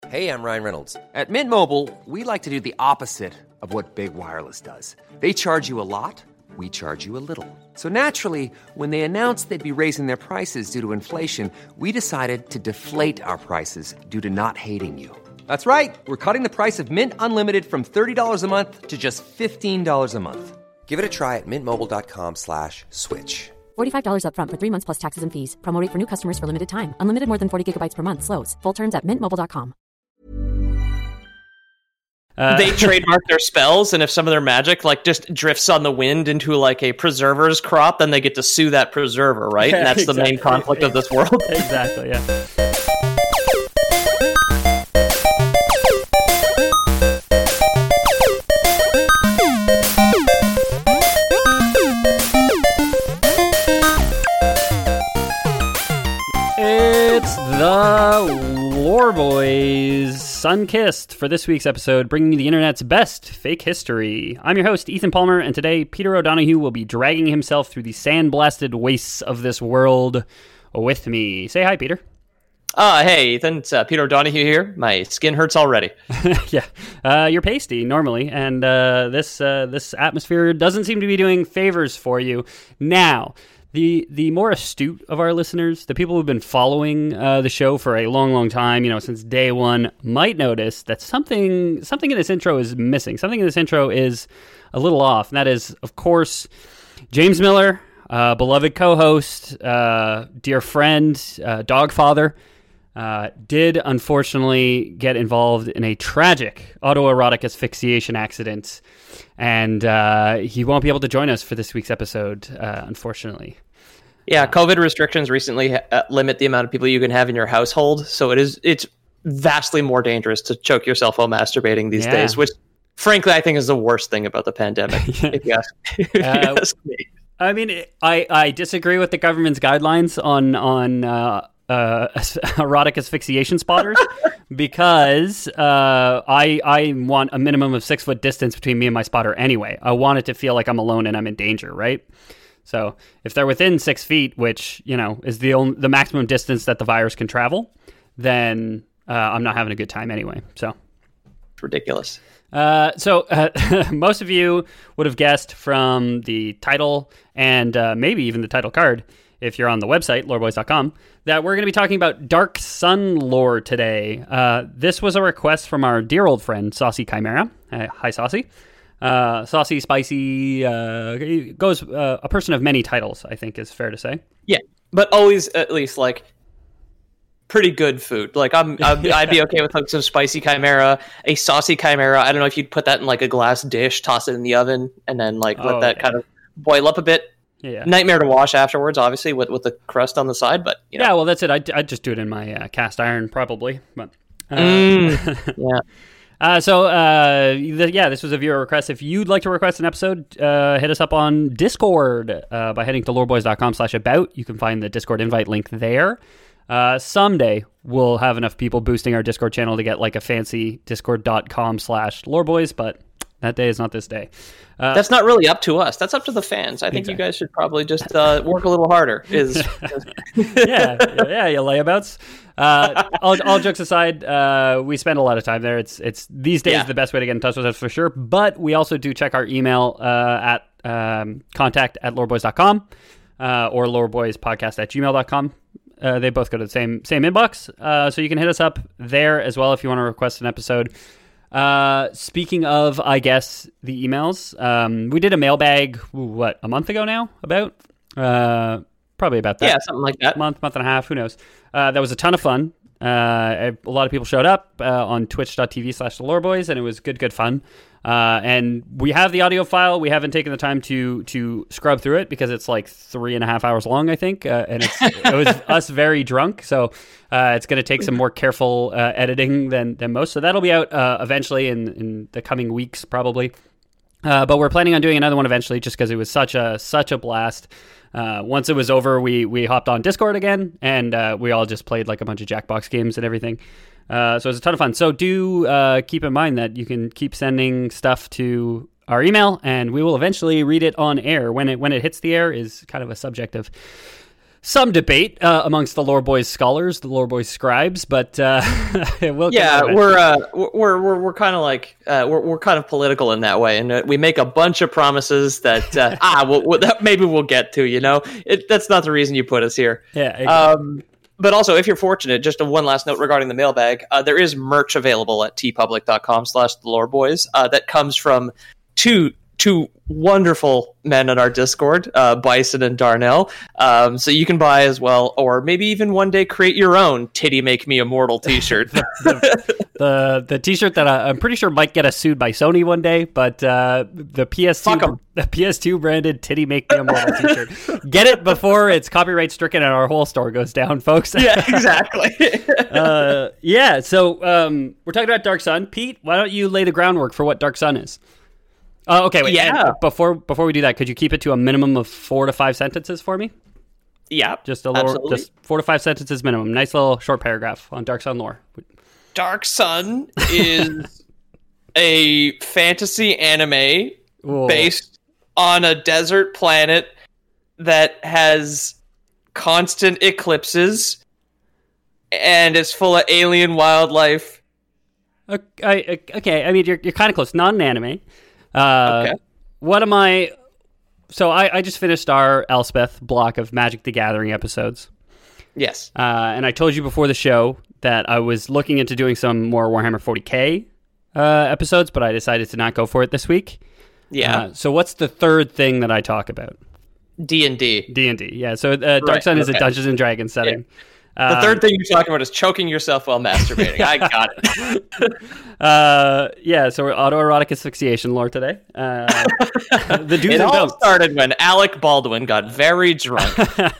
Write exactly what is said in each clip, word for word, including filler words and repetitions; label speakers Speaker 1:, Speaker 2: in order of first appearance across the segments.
Speaker 1: Hey, I'm Ryan Reynolds. At Mint Mobile, we like to do the opposite of what Big Wireless does. They charge you a lot, we charge you a little. So naturally, when they announced they'd be raising their prices due to inflation, we decided to deflate our prices due to not hating you. That's right. We're cutting the price of Mint Unlimited from thirty dollars a month to just fifteen dollars a month. Give it a try at mintmobile.com slash switch.
Speaker 2: forty-five dollars up front for three months plus taxes and fees. Promo rate for new customers for limited time. Unlimited more than forty gigabytes per month. Slows full terms at mint mobile dot com.
Speaker 3: Uh,
Speaker 4: they trademark their spells, and if some of their magic like just drifts on the wind into like a preserver's crop, then they get to sue that preserver, right?
Speaker 3: Yeah,
Speaker 4: and that's
Speaker 3: exactly.
Speaker 4: the main conflict of this world.
Speaker 3: Exactly, yeah. It's the Lore Boys Sun-Kissed for this week's episode, bringing you the internet's best fake history. I'm your host, Ethan Palmer, and today Peter O'Donoghue will be dragging himself through the sand-blasted wastes of this world with me. Say hi, Peter.
Speaker 4: Uh, hey, Ethan, it's uh, Peter O'Donoghue here. My skin hurts already.
Speaker 3: Yeah, uh, you're pasty normally, and uh, this uh, this atmosphere doesn't seem to be doing favors for you. Now, the the more astute of our listeners, the people who've been following uh, the show for a long, long time, you know, since day one, might notice that something something in this intro is missing. Something in this intro is a little off, and that is, of course, James Miller, uh, beloved co-host, uh, dear friend, uh, dog father. Uh, did unfortunately get involved in a tragic autoerotic asphyxiation accident, and uh, he won't be able to join us for this week's episode, uh, unfortunately.
Speaker 4: Yeah, COVID restrictions recently uh, limit the amount of people you can have in your household, so it is it's vastly more dangerous to choke yourself while masturbating these
Speaker 3: Yeah.
Speaker 4: days, which, frankly, I think is the worst thing about the pandemic.
Speaker 3: Yeah.
Speaker 4: If you ask, if you
Speaker 3: Uh,
Speaker 4: ask me.
Speaker 3: I mean, I, I disagree with the government's guidelines on on uh, uh, erotic asphyxiation spotters because uh, I I want a minimum of six foot distance between me and my spotter anyway. I want it to feel like I'm alone and I'm in danger, right? So if they're within six feet, which you know is the only, the maximum distance that the virus can travel, then uh, I'm not having a good time anyway. So
Speaker 4: It's ridiculous.
Speaker 3: Uh, so uh, most of you would have guessed from the title and uh, maybe even the title card, if you're on the website, loreboys dot com, that we're going to be talking about Dark Sun lore today. Uh, this was a request from our dear old friend, Saucy Chimera. Uh, hi, Saucy. Uh, saucy, spicy, uh, goes uh, a person of many titles, I think is fair to say.
Speaker 4: Yeah, but always at least like pretty good food. Like I'm, I'd, I'd be okay with like some spicy chimera, a saucy chimera. I don't know if you'd put that in like a glass dish, toss it in the oven, and then like let
Speaker 3: Oh,
Speaker 4: that
Speaker 3: yeah.
Speaker 4: kind of boil up a bit.
Speaker 3: Yeah.
Speaker 4: Nightmare to wash afterwards, obviously, with, with the crust on the side. But you know.
Speaker 3: Yeah, well, that's it. I'd, I'd just do it in my uh, cast iron, probably. But uh,
Speaker 4: Mm, yeah.
Speaker 3: Uh, so, uh, th- yeah, this was a viewer request. If you'd like to request an episode, uh, hit us up on Discord uh, by heading to loreboys.com slash about. You can find the Discord invite link there. Uh, someday, we'll have enough people boosting our Discord channel to get like a fancy discord.com slash loreboys, but that day is not this day. Uh,
Speaker 4: That's not really up to us. That's up to the fans. I think
Speaker 3: Exactly.
Speaker 4: you guys should probably just uh, work a little harder. Is
Speaker 3: yeah, yeah, you layabouts. Uh, all, all jokes aside, uh, we spend a lot of time there. It's it's these days
Speaker 4: Yeah.
Speaker 3: the best way to get in touch with us for sure. But we also do check our email uh, at um, contact at loreboys dot com uh, or loreboyspodcast at gmail dot com. Uh, they both go to the same same inbox, uh, so you can hit us up there as well if you want to request an episode. Uh, speaking of, I guess, the emails, um, we did a mailbag, ooh, what, a month ago now, about? Uh, probably about that.
Speaker 4: yeah, something like that.
Speaker 3: month, month and a half, who knows. Uh, that was a ton of fun. Uh, a lot of people showed up uh, on twitch.tv slash the loreboys, and it was good, good fun. Uh, and we have the audio file. We haven't taken the time to to scrub through it because it's like three and a half hours long, I think. Uh, and it's, it was us very drunk. So uh, it's going to take some more careful uh, editing than, than most. So that'll be out uh, eventually in, in the coming weeks, probably. Uh, but we're planning on doing another one eventually just because it was such a such a blast. Uh, once it was over, we we hopped on Discord again, and uh, we all just played like a bunch of Jackbox games and everything. Uh, so it was a ton of fun. So do uh, keep in mind that you can keep sending stuff to our email, and we will eventually read it on air. When it when it hits the air is kind of a subject of some debate uh, amongst the Lore Boys scholars, the Lore Boys scribes, but uh, we'll
Speaker 4: yeah, we're, uh, we're we're we're kind of like uh, we're we're kind of political in that way, and uh, we make a bunch of promises that uh, ah, we'll, we'll, that maybe we'll get to. You know, it, that's not the reason you put us here.
Speaker 3: Yeah. Exactly.
Speaker 4: Um, but also, if you're fortunate, just a one last note regarding the mailbag, uh, there is merch available at tpublic dot com slash the Lore Boys uh, that comes from two. two wonderful men on our Discord, uh, Bison and Darnell. Um, so you can buy as well, or maybe even one day create your own Titty Make Me Immortal t-shirt.
Speaker 3: the, the the t-shirt that I, I'm pretty sure might get us sued by Sony one day, but uh, the P S two the P S two branded Titty Make Me Immortal t-shirt. Get it before it's copyright stricken and our whole store goes down, folks.
Speaker 4: Yeah, exactly.
Speaker 3: uh, yeah, so um, we're talking about Dark Sun. Pete, why don't you lay the groundwork for what Dark Sun is? Oh, okay. Wait.
Speaker 4: Yeah.
Speaker 3: Before before we do that, could you keep it to a minimum of four to five sentences for me?
Speaker 4: Yeah.
Speaker 3: Just a little,
Speaker 4: absolutely.
Speaker 3: just four to five sentences minimum. Nice little short paragraph on Dark Sun lore.
Speaker 4: Dark Sun is a fantasy anime
Speaker 3: Whoa.
Speaker 4: based on a desert planet that has constant eclipses and is full of alien wildlife.
Speaker 3: Okay. okay. I mean, you're you're kind of close. Not an anime. Uh,
Speaker 4: okay.
Speaker 3: What am I? So I, I just finished our Elspeth block of Magic the Gathering episodes.
Speaker 4: Yes.
Speaker 3: Uh, and I told you before the show that I was looking into doing some more Warhammer forty K uh, episodes, but I decided to not go for it this week.
Speaker 4: Yeah.
Speaker 3: Uh, so what's the third thing that I talk about?
Speaker 4: D and D.
Speaker 3: D and D. Yeah. So uh, Dark
Speaker 4: Right,
Speaker 3: Sun is a
Speaker 4: okay.
Speaker 3: Dungeons and Dragons setting.
Speaker 4: Yeah. The
Speaker 3: Um,
Speaker 4: third thing you're talking about is choking yourself while masturbating. I got it.
Speaker 3: Uh, yeah, so we're autoerotic asphyxiation lore today. Uh, the do's
Speaker 4: It
Speaker 3: and
Speaker 4: all
Speaker 3: don'ts.
Speaker 4: started when Alec Baldwin got very drunk.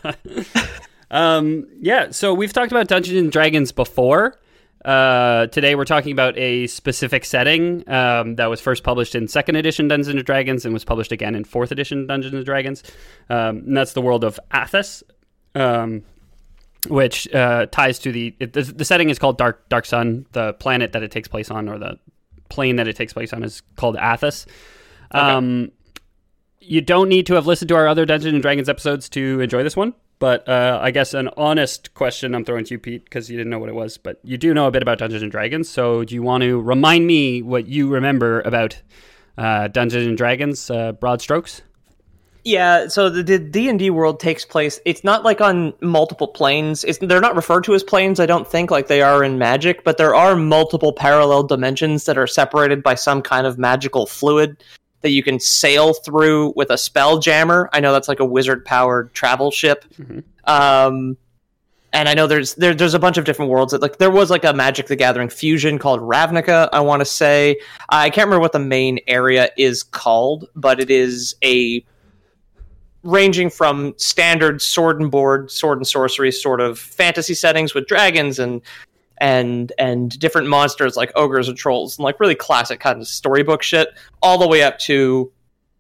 Speaker 3: Um, yeah, so we've talked about Dungeons and Dragons before. Uh, today we're talking about a specific setting um, that was first published in second edition Dungeons and Dragons and was published again in fourth edition Dungeons and Dragons. Um, and that's the world of Athas. Um, which uh, ties to the, it, the the setting is called Dark Dark Sun. The planet that it takes place on, or the plane that it takes place on, is called Athas.
Speaker 4: Okay.
Speaker 3: Um, you don't need to have listened to our other Dungeons and Dragons episodes to enjoy this one, but uh, I guess an honest question I'm throwing to you, Pete, because you didn't know what it was, but you do know a bit about Dungeons and Dragons. So do you want to remind me what you remember about uh, Dungeons and Dragons, uh, broad strokes?
Speaker 4: Yeah, so the the D and D world takes place, it's not like on multiple planes. It's, they're not referred to as planes, I don't think, like they are in Magic, but there are multiple parallel dimensions that are separated by some kind of magical fluid that you can sail through with a spell jammer. I know that's like a wizard-powered travel ship.
Speaker 3: Mm-hmm.
Speaker 4: Um, and I know there's there, there's a bunch of different worlds. That, like there was like a Magic the Gathering fusion called Ravnica, I want to say. I can't remember what the main area is called, but it is a... ranging from standard sword and board, sword and sorcery sort of fantasy settings with dragons and and and different monsters like ogres and trolls and like really classic kind of storybook shit, all the way up to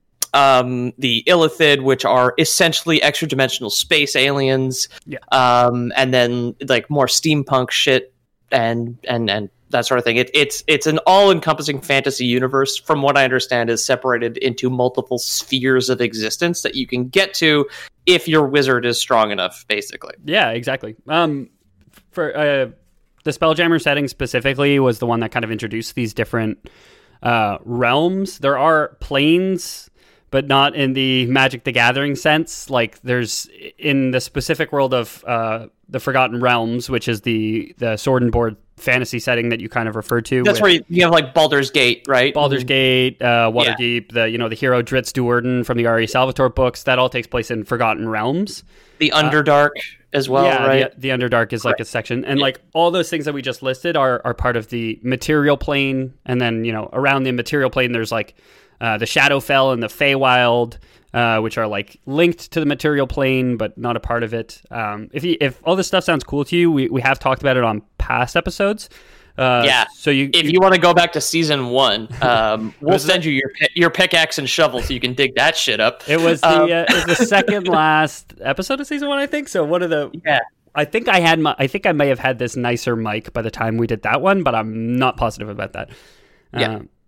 Speaker 4: um, the Illithid, which are essentially extra dimensional space aliens,
Speaker 3: Yeah.
Speaker 4: um, and then like more steampunk shit and and and that sort of thing. It, it's it's an all-encompassing fantasy universe, from what I understand, is separated into multiple spheres of existence that you can get to if your wizard is strong enough, basically.
Speaker 3: Yeah, exactly. Um, for uh, the Spelljammer setting specifically was the one that kind of introduced these different uh, realms. There are planes, but not in the Magic the Gathering sense. Like there's in the specific world of uh, the Forgotten Realms, which is the the sword and board fantasy setting that you kind of referred to.
Speaker 4: That's where you, you have like Baldur's Gate, right?
Speaker 3: Baldur's Gate, uh, Waterdeep, yeah. the you know the hero Dritz Duerden from the R E Salvatore books. That all takes place in Forgotten Realms.
Speaker 4: The Underdark uh, as well,
Speaker 3: yeah,
Speaker 4: right?
Speaker 3: The, the Underdark is like right. a section, and yeah. like all those things that we just listed are are part of the material plane, and then you know around the material plane there's like uh, the Shadowfell and the Feywild. Uh, which are like linked to the material plane, but not a part of it. Um, if you, if all this stuff sounds cool to you, we, we have talked about it on past episodes. Uh,
Speaker 4: yeah.
Speaker 3: So you,
Speaker 4: if
Speaker 3: you,
Speaker 4: you want to go back to season one, um, we'll send you your your pickaxe and shovel so you can dig that shit up.
Speaker 3: It was the
Speaker 4: um,
Speaker 3: uh, it was the second last episode of season one, I think. So one of the
Speaker 4: yeah.
Speaker 3: I think I had my I think I may have had this nicer mic by the time we did that one, but I'm not positive about that.
Speaker 4: Yeah.
Speaker 3: Um,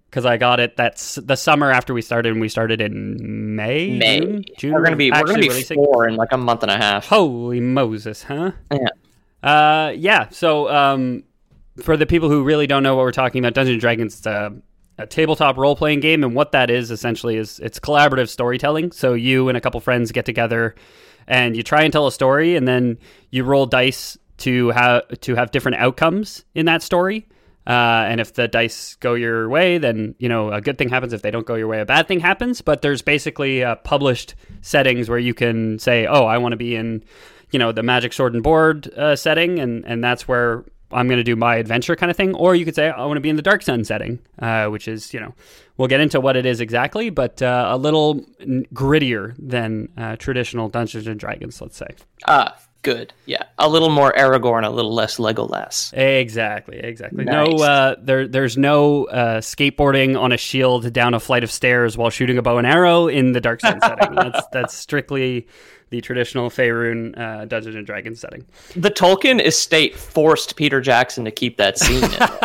Speaker 3: because I got it that's the summer after we started, and we started in May.
Speaker 4: May.
Speaker 3: June, June
Speaker 4: we're gonna be we're gonna be
Speaker 3: releasing.
Speaker 4: four in like a month and a half.
Speaker 3: Holy Moses, huh?
Speaker 4: Yeah.
Speaker 3: Uh, yeah. So, um, for the people who really don't know what we're talking about, Dungeons and Dragons, it's a, a tabletop role-playing game, and what that is essentially is it's collaborative storytelling. So you and a couple friends get together, and you try and tell a story, and then you roll dice to have to have different outcomes in that story. Uh, and if the dice go your way, then, you know, a good thing happens. If they don't go your way, a bad thing happens. But there's basically uh, published settings where you can say, oh, I want to be in, you know, the Magic Sword and Board uh, setting, and, and that's where I'm going to do my adventure kind of thing. Or you could say, I want to be in the Dark Sun setting, uh, which is, you know, we'll get into what it is exactly, but uh, a little grittier than uh, traditional Dungeons and Dragons, let's say.
Speaker 4: Ah, good. Yeah. A little more Aragorn, a little less Legolas.
Speaker 3: Exactly, exactly.
Speaker 4: Nice.
Speaker 3: No, uh, there, there's no uh, skateboarding on a shield down a flight of stairs while shooting a bow and arrow in the Dark Sun setting. That's that's strictly the traditional Faerun uh, Dungeons and Dragons setting.
Speaker 4: The Tolkien estate forced Peter Jackson to keep that scene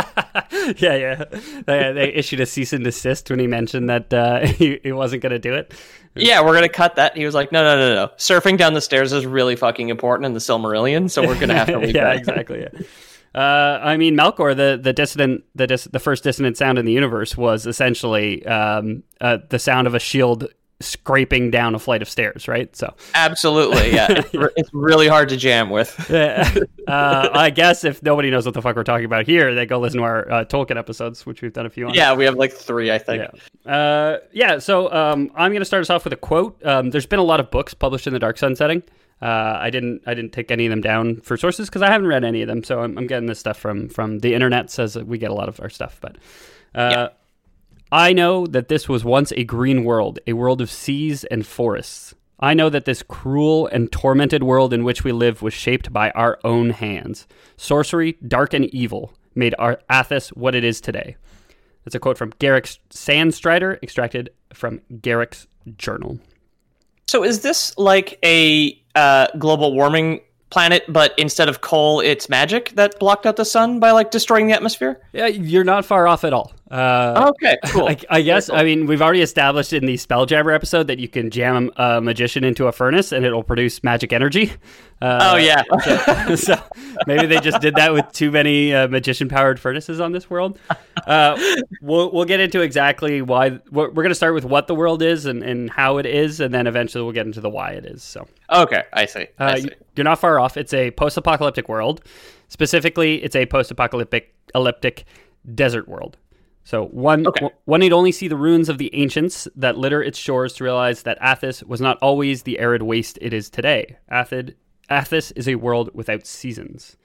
Speaker 4: in.
Speaker 3: yeah, yeah. They, they issued a cease and desist when he mentioned that uh, he, he wasn't going to do it.
Speaker 4: Yeah, we're going to cut that. He was like, no, no, no, no. Surfing down the stairs is really fucking important in the Silmarillion, so we're going to have to leave
Speaker 3: yeah,
Speaker 4: that.
Speaker 3: exactly. Yeah. Uh, I mean, Melkor, the the dissonant, the dis- the first dissonant sound in the universe was essentially um, uh, the sound of a shield scraping down a flight of stairs, right? So
Speaker 4: absolutely, yeah. It's, re- it's really hard to jam with.
Speaker 3: uh, I guess if nobody knows what the fuck we're talking about here, they go listen to our uh, Tolkien episodes, which we've done a few on.
Speaker 4: Yeah, we have like three, I think.
Speaker 3: Yeah, uh, yeah so um, I'm going to start us off with a quote. Um, there's been a lot of books published in the Dark Sun setting. Uh, I didn't I didn't take any of them down for sources because I haven't read any of them, so I'm, I'm getting this stuff from, from the internet, says that we get a lot of our stuff. But uh,
Speaker 4: yeah.
Speaker 3: I know that this was once a green world, a world of seas and forests. I know that this cruel and tormented world in which we live was shaped by our own hands. Sorcery, dark and evil, made our Athas what it is today. That's a quote from Garrick Sandstrider, extracted from Garrick's journal.
Speaker 4: So is this like a uh, global warming planet, but instead of coal, it's magic that blocked out the sun by like destroying the atmosphere?
Speaker 3: Yeah, you're not far off at all. Uh,
Speaker 4: okay, cool.
Speaker 3: I, I guess,
Speaker 4: cool.
Speaker 3: I mean, we've already established in the Spelljammer episode that you can jam a magician into a furnace and it'll produce magic energy. Uh,
Speaker 4: oh, yeah.
Speaker 3: so, so maybe they just did that with too many uh, magician-powered furnaces on this world. Uh, we'll we'll get into exactly why. We're, we're going to start with what the world is and, and how it is, and then eventually we'll get into the why it is. So,
Speaker 4: okay, I see. I
Speaker 3: uh,
Speaker 4: see.
Speaker 3: You're not far off. It's a post-apocalyptic world. Specifically, it's a post-apocalyptic elliptic desert world. So one,
Speaker 4: okay.
Speaker 3: w- one need only see the ruins of the ancients that litter its shores to realize that Athas was not always the arid waste it is today. Athid, Athas is a world without seasons.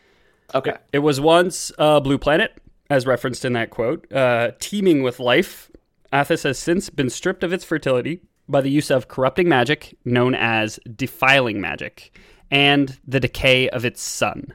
Speaker 4: Okay.
Speaker 3: It, it was once a blue planet, as referenced in that quote, uh, teeming with life. Athas has since been stripped of its fertility by the use of corrupting magic known as defiling magic and the decay of its sun.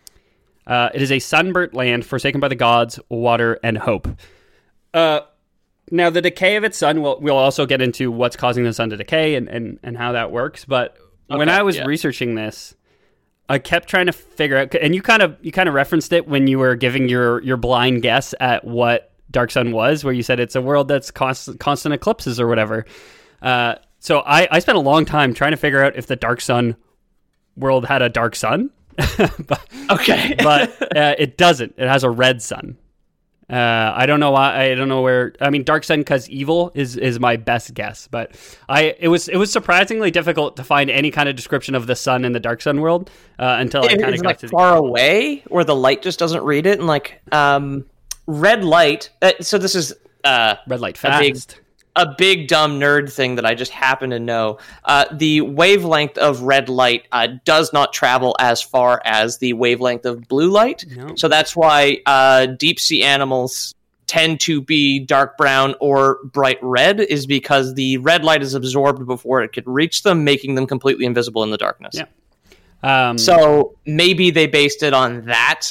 Speaker 3: Uh, it is a sunburnt land forsaken by the gods, water, and hope. Uh, now, the decay of its sun, we'll, we'll also get into what's causing the sun to decay and, and, and how that works. But okay, when I was
Speaker 4: yeah. researching
Speaker 3: this, I kept trying to figure out, and you kind of you kind of referenced it when you were giving your, your blind guess at what Dark Sun was, where you said it's a world that's constant, constant eclipses or whatever. Uh, so I, I spent a long time trying to figure out if the Dark Sun world had a dark sun. but,
Speaker 4: okay,
Speaker 3: but uh, it doesn't. It has a red sun. Uh, I don't know why. I don't know where. I mean, dark sun because evil is is my best guess. But I it was it was surprisingly difficult to find any kind of description of the sun in the Dark Sun world uh, until I kind of got
Speaker 4: like
Speaker 3: to
Speaker 4: far
Speaker 3: the...
Speaker 4: away where the light just doesn't read it, and like um, red light. Uh, so this is uh,
Speaker 3: red light fast.
Speaker 4: A big, a big dumb nerd thing that I just happen to know. Uh, the wavelength of red light uh, does not travel as far as the wavelength of blue light.
Speaker 3: No.
Speaker 4: So that's why uh, deep sea animals tend to be dark brown or bright red, is because the red light is absorbed before it could reach them, making them completely invisible in the darkness.
Speaker 3: Yeah. Um,
Speaker 4: so maybe they based it on that,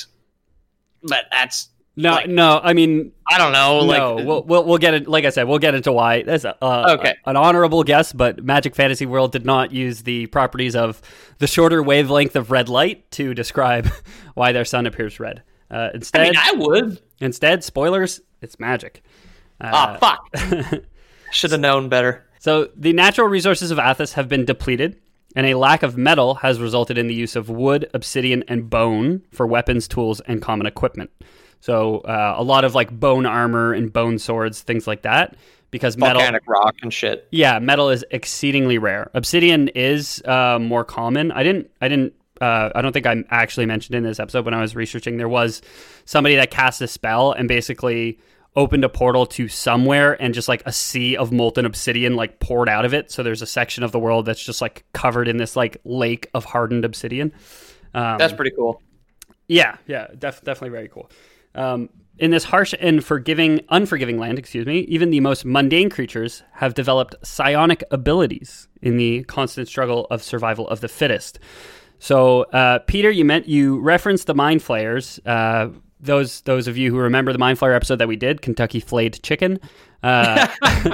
Speaker 4: but that's
Speaker 3: no,
Speaker 4: like,
Speaker 3: no. I mean,
Speaker 4: I don't know. Like,
Speaker 3: no, we'll, we'll we'll get it. Like I said, we'll get into why. That's a, uh,
Speaker 4: okay.
Speaker 3: an honorable guess, but Magic Fantasy World did not use the properties of the shorter wavelength of red light to describe why their sun appears red. Uh, instead,
Speaker 4: I mean, I would.
Speaker 3: Instead, spoilers, it's magic.
Speaker 4: Ah, fuck. Should have known better.
Speaker 3: So the natural resources of Athos have been depleted, and a lack of metal has resulted in the use of wood, obsidian, and bone for weapons, tools, and common equipment. So uh, a lot of like bone armor and bone swords, things like that, because metal,
Speaker 4: volcanic rock and shit.
Speaker 3: Yeah, metal is exceedingly rare. Obsidian is uh, more common. I didn't, I didn't, uh, I don't think I actually mentioned in this episode when I was researching. There was somebody that cast a spell and basically opened a portal to somewhere, and just like a sea of molten obsidian like poured out of it. So there's a section of the world that's just like covered in this like lake of hardened obsidian. Um,
Speaker 4: That's pretty cool.
Speaker 3: Yeah, yeah, def- definitely very cool. Um, in this harsh and forgiving, unforgiving land, excuse me, even the most mundane creatures have developed psionic abilities in the constant struggle of survival of the fittest. So, uh, Peter, you meant you referenced the Mind Flayers. Uh, those those of you who remember the Mind Flayer episode that we did, Kentucky Flayed Chicken, uh,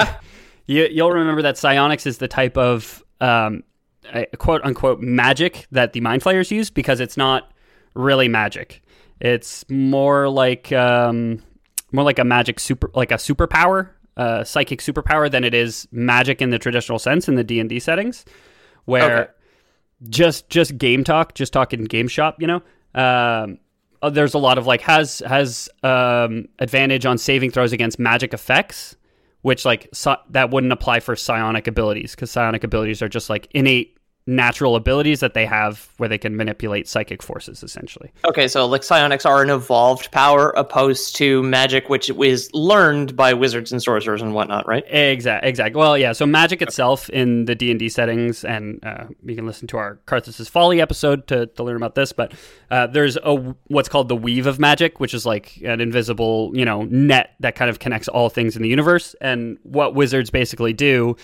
Speaker 3: you, you'll remember that psionics is the type of um, quote unquote magic that the Mind Flayers use, because it's not really magic. It's more like um, more like a magic super, like a superpower, uh, psychic superpower, than it is magic in the traditional sense in the D and D settings, where okay. just just game talk, just talking game shop, you know. Um, there's a lot of like has has um, advantage on saving throws against magic effects, which like so, that wouldn't apply for psionic abilities, because psionic abilities are just like innate natural abilities that they have where they can manipulate psychic forces, essentially.
Speaker 4: Okay, so like psionics are an evolved power opposed to magic, which is learned by wizards and sorcerers and whatnot, right?
Speaker 3: Exactly. Exactly. Well, yeah. So magic itself in the D and D settings, and uh, you can listen to our Karthus' Folly episode to, to learn about this. But uh, there's a what's called the weave of magic, which is like an invisible, you know, net that kind of connects all things in the universe. And what wizards basically do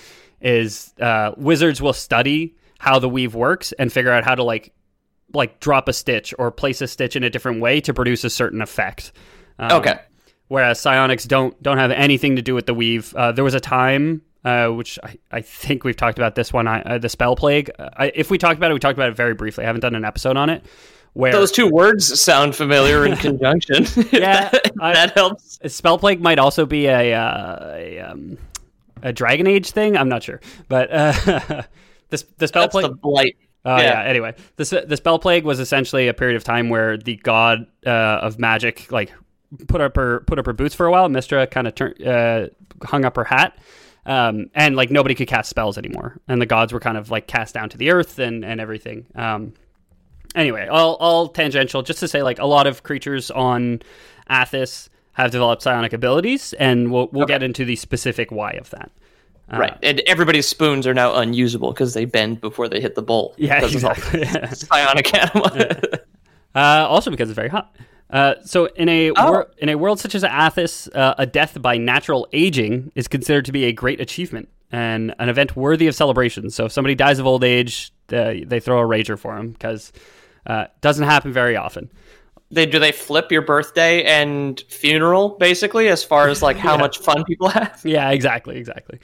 Speaker 3: is uh, wizards will study how the weave works and figure out how to like like drop a stitch or place a stitch in a different way to produce a certain effect. Um,
Speaker 4: okay.
Speaker 3: Whereas psionics don't don't have anything to do with the weave. Uh, there was a time, uh, which I, I think we've talked about this one, I, uh, the spell plague. I, if we talked about it, we talked about it very briefly. I haven't done an episode on it. Where
Speaker 4: those two words sound familiar in conjunction.
Speaker 3: Yeah,
Speaker 4: that,
Speaker 3: I,
Speaker 4: that helps.
Speaker 3: Spell plague might also be a uh, a, um, a Dragon Age thing. I'm not sure, but. Uh, The, the spell
Speaker 4: That's
Speaker 3: plague.
Speaker 4: the blight.
Speaker 3: Oh uh,
Speaker 4: yeah.
Speaker 3: yeah. Anyway, the the spell plague was essentially a period of time where the god uh, of magic like put up her put up her boots for a while. Mystra kind of turned uh, hung up her hat, um, and like nobody could cast spells anymore, and the gods were kind of like cast down to the earth and and everything. Um, anyway, all all tangential. Just to say, like a lot of creatures on Athos have developed psionic abilities, and we'll we'll okay. get into the specific why of that. Uh,
Speaker 4: right, and everybody's spoons are now unusable because they bend before they hit the bowl.
Speaker 3: Yeah, exactly.
Speaker 4: Psionic animal.
Speaker 3: Yeah. Uh, also because it's very hot. Uh, so in a
Speaker 4: oh.
Speaker 3: wor- in a world such as Athos, uh, a death by natural aging is considered to be a great achievement and an event worthy of celebration. So if somebody dies of old age, uh, they throw a rager for him, because uh, it doesn't happen very often.
Speaker 4: They do they flip your birthday and funeral, basically, as far as like how
Speaker 3: yeah.
Speaker 4: much fun people have?
Speaker 3: Yeah, exactly, exactly.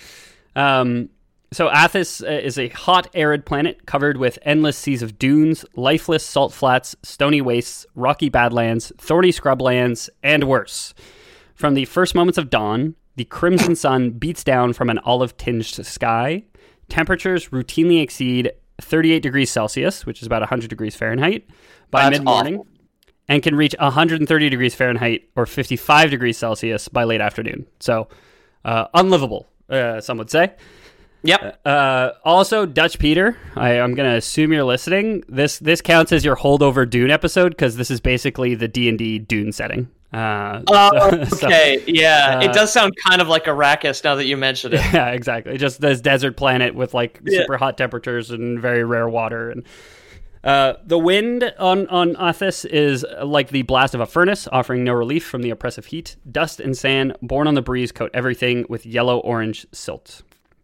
Speaker 3: Um, so Athos uh, is a hot, arid planet covered with endless seas of dunes, lifeless salt flats, stony wastes, rocky badlands, thorny scrublands, and worse. From the first moments of dawn, the crimson sun beats down from an olive-tinged sky. Temperatures routinely exceed thirty-eight degrees Celsius, which is about one hundred degrees Fahrenheit, by
Speaker 4: That's
Speaker 3: mid-morning,
Speaker 4: awful.
Speaker 3: And can reach one hundred thirty degrees Fahrenheit or fifty-five degrees Celsius by late afternoon. So, uh, unlivable. Uh, some would say.
Speaker 4: Yep.
Speaker 3: Uh, also, Dutch Peter, I, I'm going to assume you're listening. This this counts as your holdover Dune episode, because this is basically the D and D Dune setting. Uh,
Speaker 4: oh,
Speaker 3: so,
Speaker 4: okay.
Speaker 3: so,
Speaker 4: yeah.
Speaker 3: uh,
Speaker 4: it does sound kind of like Arrakis now that you mentioned it.
Speaker 3: Yeah, exactly. Just this desert planet with like
Speaker 4: yeah.
Speaker 3: super hot temperatures and very rare water. And uh, the wind on, on Athos is like the blast of a furnace, offering no relief from the oppressive heat. Dust and sand, borne on the breeze, coat everything with yellow-orange silt.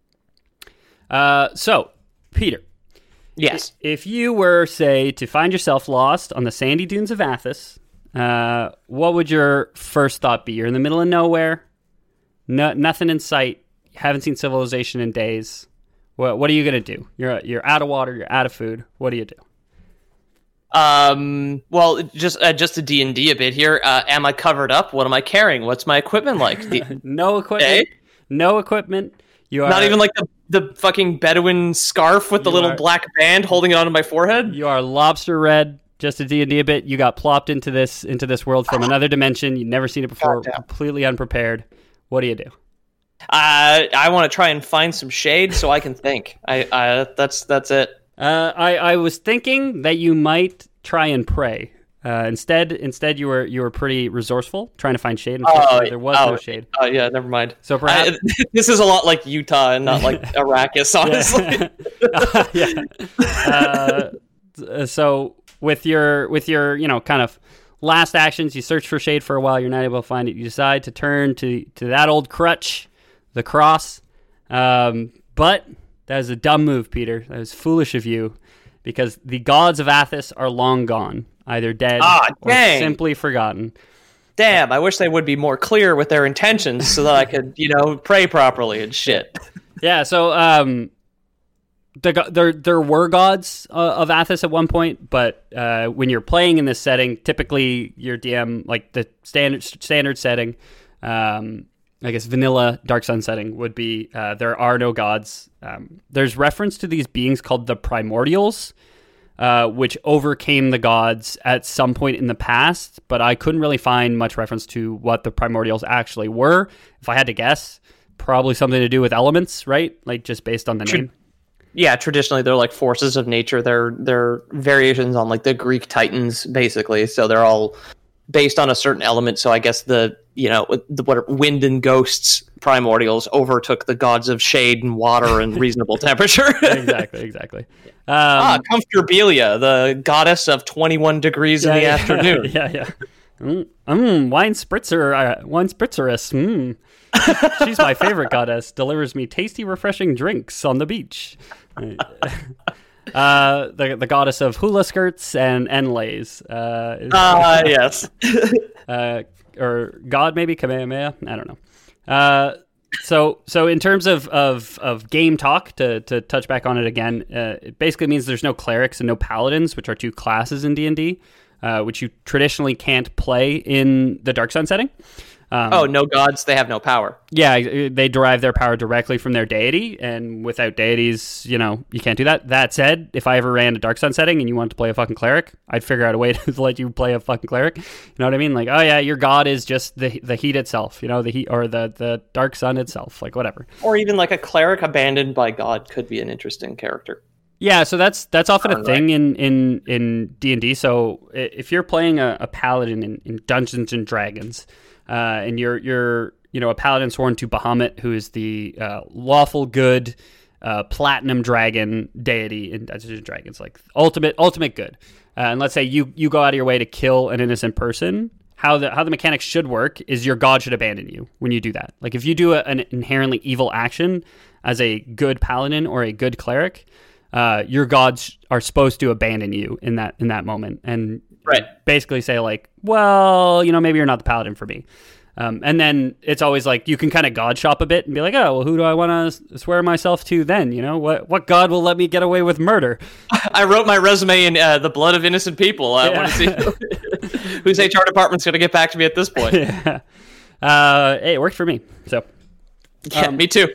Speaker 3: Uh, so, Peter.
Speaker 4: Yes.
Speaker 3: If you were, say, to find yourself lost on the sandy dunes of Athos, uh, what would your first thought be? You're in the middle of nowhere, no, nothing in sight, you haven't seen civilization in days. What, what are you going to do? You're you're out of water, you're out of food. What do you do?
Speaker 4: Um. Well, just uh, just a D and D a bit here. Uh, am I covered up? What am I carrying? What's my equipment like? The,
Speaker 3: no equipment.
Speaker 4: eh?
Speaker 3: No equipment. You are
Speaker 4: Not even like the, the fucking Bedouin scarf with the
Speaker 3: You
Speaker 4: little
Speaker 3: are-
Speaker 4: black band holding it onto my forehead?
Speaker 3: You are lobster red. Just a D and D a bit. You got plopped into this into this world from another dimension. You've never seen it before.
Speaker 4: Goddamn.
Speaker 3: Completely unprepared. What do you do?
Speaker 4: Uh, I want to try and find some shade so I can think. I, I that's that's it.
Speaker 3: Uh, I I was thinking that you might try and pray. Uh, instead, instead you were you were pretty resourcely trying to find shade. Unfortunately, there was
Speaker 4: oh,
Speaker 3: no shade.
Speaker 4: Oh yeah, never mind.
Speaker 3: So perhaps
Speaker 4: I, this is a lot like Utah and not like Arrakis, honestly.
Speaker 3: yeah. Uh, so with your with your you know kind of last actions, you search for shade for a while. You're not able to find it. You decide to turn to to that old crutch, the cross. Um, but that is a dumb move, Peter. That was foolish of you, because the gods of Athos are long gone, either dead
Speaker 4: Ah,
Speaker 3: or
Speaker 4: dang.
Speaker 3: simply forgotten.
Speaker 4: Damn, I wish they would be more clear with their intentions so that I could, you know, pray properly and shit.
Speaker 3: Yeah. So um, the, go- there there were gods uh, of Athos at one point, but uh, when you're playing in this setting, typically your D M, like the standard standard setting, um, I guess vanilla Dark Sun setting would be uh, there are no gods. Um, there's reference to these beings called the Primordials, uh, which overcame the gods at some point in the past, but I couldn't really find much reference to what the Primordials actually were. If I had to guess, probably something to do with elements, right? Like just based on the
Speaker 4: Tr-
Speaker 3: name.
Speaker 4: Yeah, traditionally they're like forces of nature. They're they're variations on like the Greek Titans, basically. So they're all based on a certain element. So I guess the you know the what are, wind and ghosts primordials overtook the gods of shade and water and reasonable temperature.
Speaker 3: exactly, exactly. Um,
Speaker 4: ah, Comfortabilia, the goddess of twenty-one degrees in the
Speaker 3: yeah,
Speaker 4: afternoon.
Speaker 3: Yeah, yeah. Mm, mm, wine spritzer, uh, wine spritzeress. Mm. She's my favorite goddess. Delivers me tasty, refreshing drinks on the beach. uh, the the goddess of hula skirts and enlays. Uh, is-
Speaker 4: Ah, yes.
Speaker 3: uh, or God maybe Kamehameha. I don't know. Uh, so so in terms of, of, of game talk, to to touch back on it again, uh, it basically means there's no clerics and no paladins, which are two classes in D and D, uh, which you traditionally can't play in the Dark Sun setting. Um,
Speaker 4: Oh, no gods, they have no power.
Speaker 3: Yeah, they derive their power directly from their deity, and without deities, you know, you can't do that. That said, if I ever ran a Dark Sun setting and you wanted to play a fucking cleric, I'd figure out a way to let you play a fucking cleric. You know what I mean? Like, oh yeah, your god is just the the heat itself, you know, the heat or the, the Dark Sun itself, like whatever.
Speaker 4: Or even like a cleric abandoned by God could be an interesting character.
Speaker 3: Yeah, so that's that's often a
Speaker 4: Right.
Speaker 3: thing in in in D and D. So i- if you're playing a, a paladin in, in Dungeons and Dragons, uh, and you're you're you know a paladin sworn to Bahamut, who is the uh, lawful good uh, platinum dragon deity in Dungeons and Dragons, like ultimate ultimate good. Uh, and let's say you you go out of your way to kill an innocent person. How the how the mechanics should work is your god should abandon you when you do that. Like if you do a, an inherently evil action as a good paladin or a good cleric, uh, your gods are supposed to abandon you in that in that moment and
Speaker 4: Right.
Speaker 3: basically say like, well, you know, maybe you're not the paladin for me. Um, and then it's always like you can kind of god shop a bit and be like, oh, well, who do I want to swear myself to then? You know, what what god will let me get away with murder?
Speaker 4: I wrote my resume in uh, the blood of innocent people. I
Speaker 3: Yeah.
Speaker 4: want to see whose H R department's going to get back to me at this point.
Speaker 3: yeah. Uh, hey, it worked for me. So.
Speaker 4: Yeah, me too.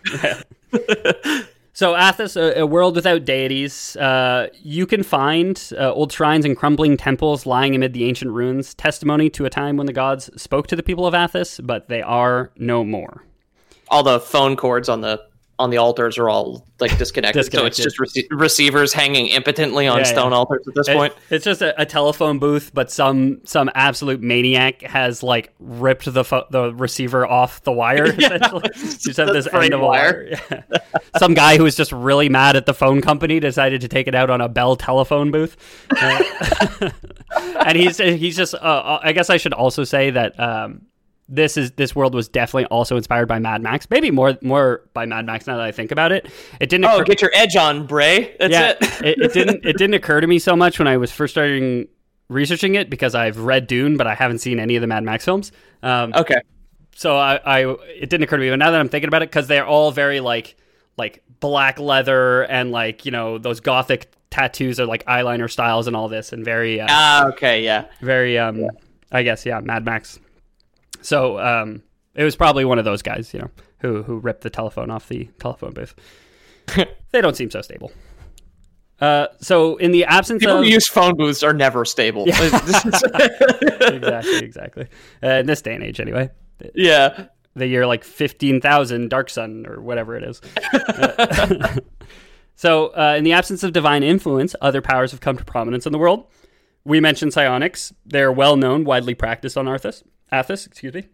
Speaker 3: So Athos, a, a world without deities. Uh, you can find uh, old shrines and crumbling temples lying amid the ancient ruins, testimony to a time when the gods spoke to the people of Athos, but they are no more.
Speaker 4: All the phone cords on the on the altars are all like disconnected,
Speaker 3: Disconnected.
Speaker 4: so it's just rece- receivers hanging impotently on
Speaker 3: Yeah,
Speaker 4: stone
Speaker 3: yeah.
Speaker 4: altars at this
Speaker 3: It-
Speaker 4: point.
Speaker 3: it's just a, a telephone booth, but some some absolute maniac has like ripped the pho- the receiver off the wire. Essentially, you just have
Speaker 4: the
Speaker 3: this
Speaker 4: frayed
Speaker 3: end of wire. Yeah. Some guy who was just really mad at the phone company decided to take it out on a Bell telephone booth, Uh, and he's he's just. Uh, I guess I should also say that. Um, This is this world was definitely also inspired by Mad Max. Maybe more more by Mad Max now that I think about it. It didn't.
Speaker 4: Oh,
Speaker 3: occur-
Speaker 4: get your edge on, Bray. That's
Speaker 3: yeah,
Speaker 4: it.
Speaker 3: it, it didn't. It didn't occur to me so much when I was first starting researching it because I've read Dune, but I haven't seen any of the Mad Max films. Um,
Speaker 4: Okay.
Speaker 3: so I, I, it didn't occur to me. But now that I'm thinking about it, because they're all very like, like black leather and like you know those gothic tattoos are like eyeliner styles and all this, and very uh,
Speaker 4: ah okay yeah
Speaker 3: very um yeah. I guess yeah Mad Max. So um it was probably one of those guys, you know, who who ripped the telephone off the telephone booth. They don't seem so stable. Uh, so in the absence
Speaker 4: people
Speaker 3: of
Speaker 4: who use phone booths are never stable.
Speaker 3: Yeah. exactly, exactly. Uh, in this day and age, anyway.
Speaker 4: Yeah,
Speaker 3: the year like fifteen thousand Dark Sun or whatever it is. Uh, so uh, in the absence of divine influence, other powers have come to prominence in the world. We mentioned psionics. They're well known, widely practiced on Arthas. Athos, excuse me.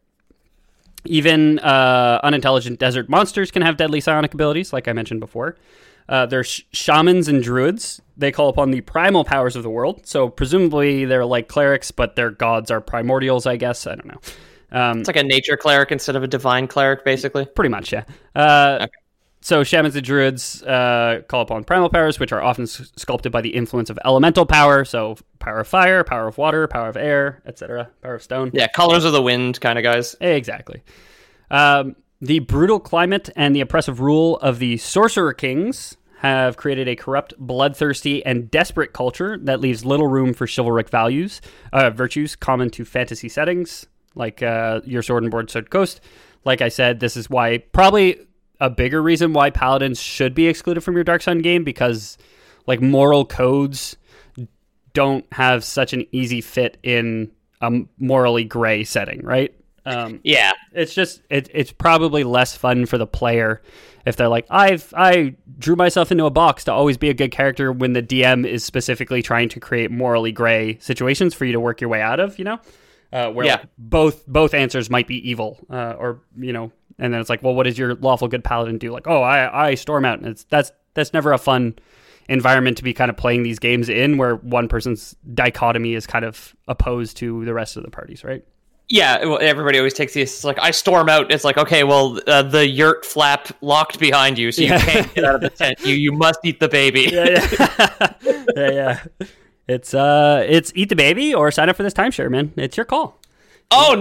Speaker 3: Even uh, unintelligent desert monsters can have deadly psionic abilities, like I mentioned before. Uh, they're sh- shamans and druids. They call upon the primal powers of the world. So presumably they're like clerics, but their gods are primordials, I guess. I don't know. Um,
Speaker 4: it's like a nature cleric instead of a divine cleric, basically.
Speaker 3: Pretty much, yeah. Uh,
Speaker 4: okay.
Speaker 3: So shamans and druids uh, call upon primal powers, which are often s- sculpted by the influence of elemental power. So power of fire, power of water, power of air, et cetera. Power of stone.
Speaker 4: Yeah, colors of the wind kind of guys.
Speaker 3: Exactly. Um, the brutal climate and the oppressive rule of the sorcerer kings have created a corrupt, bloodthirsty, and desperate culture that leaves little room for chivalric values, uh, virtues common to fantasy settings, like uh, your Sword and Board Sword Coast. Like I said, this is why, probably a bigger reason why paladins should be excluded from your Dark Sun game, because like moral codes don't have such an easy fit in a morally gray setting, right? Um,
Speaker 4: yeah,
Speaker 3: it's just it, it's probably less fun for the player if they're like, I've I drew myself into a box to always be a good character when the D M is specifically trying to create morally gray situations for you to work your way out of, you know, uh, where
Speaker 4: yeah.
Speaker 3: like, both both answers might be evil, uh, or you know, and then it's like, well, what does your lawful good paladin do? Like, oh, I I storm out, and it's that's that's never a fun environment to be kind of playing these games in, where one person's dichotomy is kind of opposed to the rest of the parties, right?
Speaker 4: Yeah, well, everybody always takes these. It's like, I storm out. It's like, okay, well, uh, the yurt flap locked behind you, so you yeah. can't get out of the tent. You you must eat the baby.
Speaker 3: Yeah, yeah. yeah, yeah. It's uh, it's eat the baby or sign up for this timeshare, man. It's your call.
Speaker 4: Oh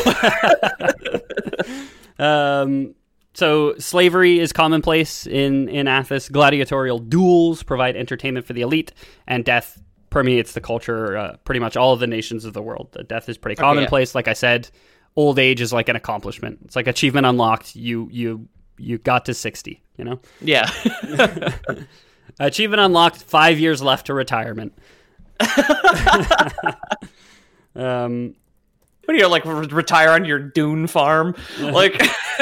Speaker 3: no. um. So slavery is commonplace in in Athos. Gladiatorial duels provide entertainment for the elite, and death permeates the culture, uh, pretty much all of the nations of the world. The death is pretty commonplace. Okay, yeah. Like I said, old age is like an accomplishment. It's like achievement unlocked. You you you got to sixty, you know?
Speaker 4: Yeah.
Speaker 3: Achievement unlocked, five years left to retirement. um,
Speaker 4: what do you, like, re- retire on your dune farm? Like...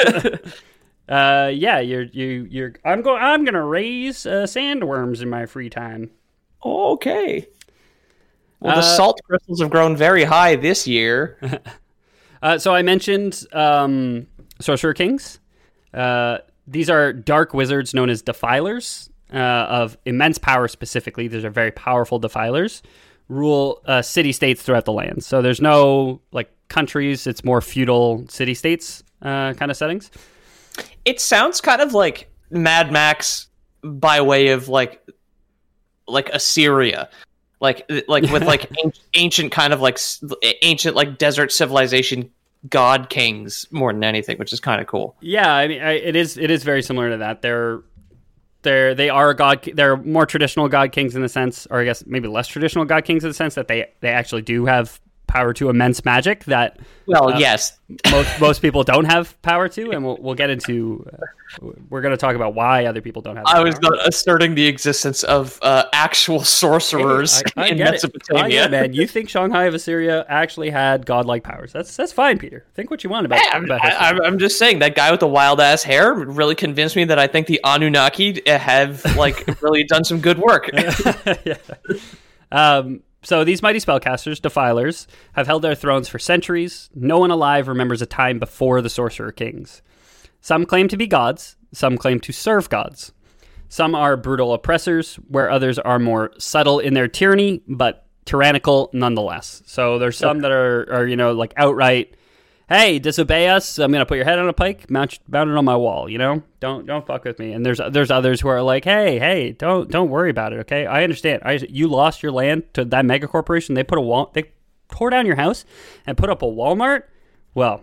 Speaker 3: uh, yeah, you're, you, you're, I'm going, I'm going to raise uh, sandworms in my free time.
Speaker 4: Okay. Well, the
Speaker 3: uh,
Speaker 4: salt crystals have grown very high this year.
Speaker 3: uh, so I mentioned um, Sorcerer Kings. Uh, these are dark wizards known as Defilers, uh, of immense power specifically. These are very powerful Defilers. Rule uh, city-states throughout the land. So there's no like countries. It's more feudal city-states uh, kind of settings.
Speaker 4: It sounds kind of like Mad Max by way of like like Assyria. Like, like with like ancient kind of like ancient like desert civilization god kings more than anything, which is kind of cool.
Speaker 3: Yeah, I mean, I, it is it is very similar to that. They're they're they are god. They're more traditional god kings in the sense, or I guess maybe less traditional god kings in the sense that they they actually do have power to immense magic that
Speaker 4: well
Speaker 3: uh,
Speaker 4: yes
Speaker 3: most most people don't have power to, and we'll we'll get into uh, we're going to talk about why other people don't have
Speaker 4: I
Speaker 3: power.
Speaker 4: was asserting the existence of uh, actual sorcerers
Speaker 3: hey, I, I
Speaker 4: in
Speaker 3: get
Speaker 4: Mesopotamia.
Speaker 3: I get it, man. You think Shanghai of Assyria actually had godlike powers? That's that's fine, Peter. Think what you want about,
Speaker 4: yeah,
Speaker 3: about
Speaker 4: I, I, I'm just saying that guy with the wild ass hair really convinced me that I think the Anunnaki have like really done some good work.
Speaker 3: yeah. Um So these mighty spellcasters, Defilers, have held their thrones for centuries. No one alive remembers a time before the Sorcerer Kings. Some claim to be gods. Some claim to serve gods. Some are brutal oppressors, where others are more subtle in their tyranny, but tyrannical nonetheless. So there's some that are, are you know, like outright, hey, disobey us, I'm going to put your head on a pike, mount, mount it on my wall, you know? Don't don't fuck with me. And there's there's others who are like, hey, hey, don't don't worry about it, okay? I understand. I you lost your land to that mega corporation. They put a wall, they tore down your house and put up a Walmart. Well,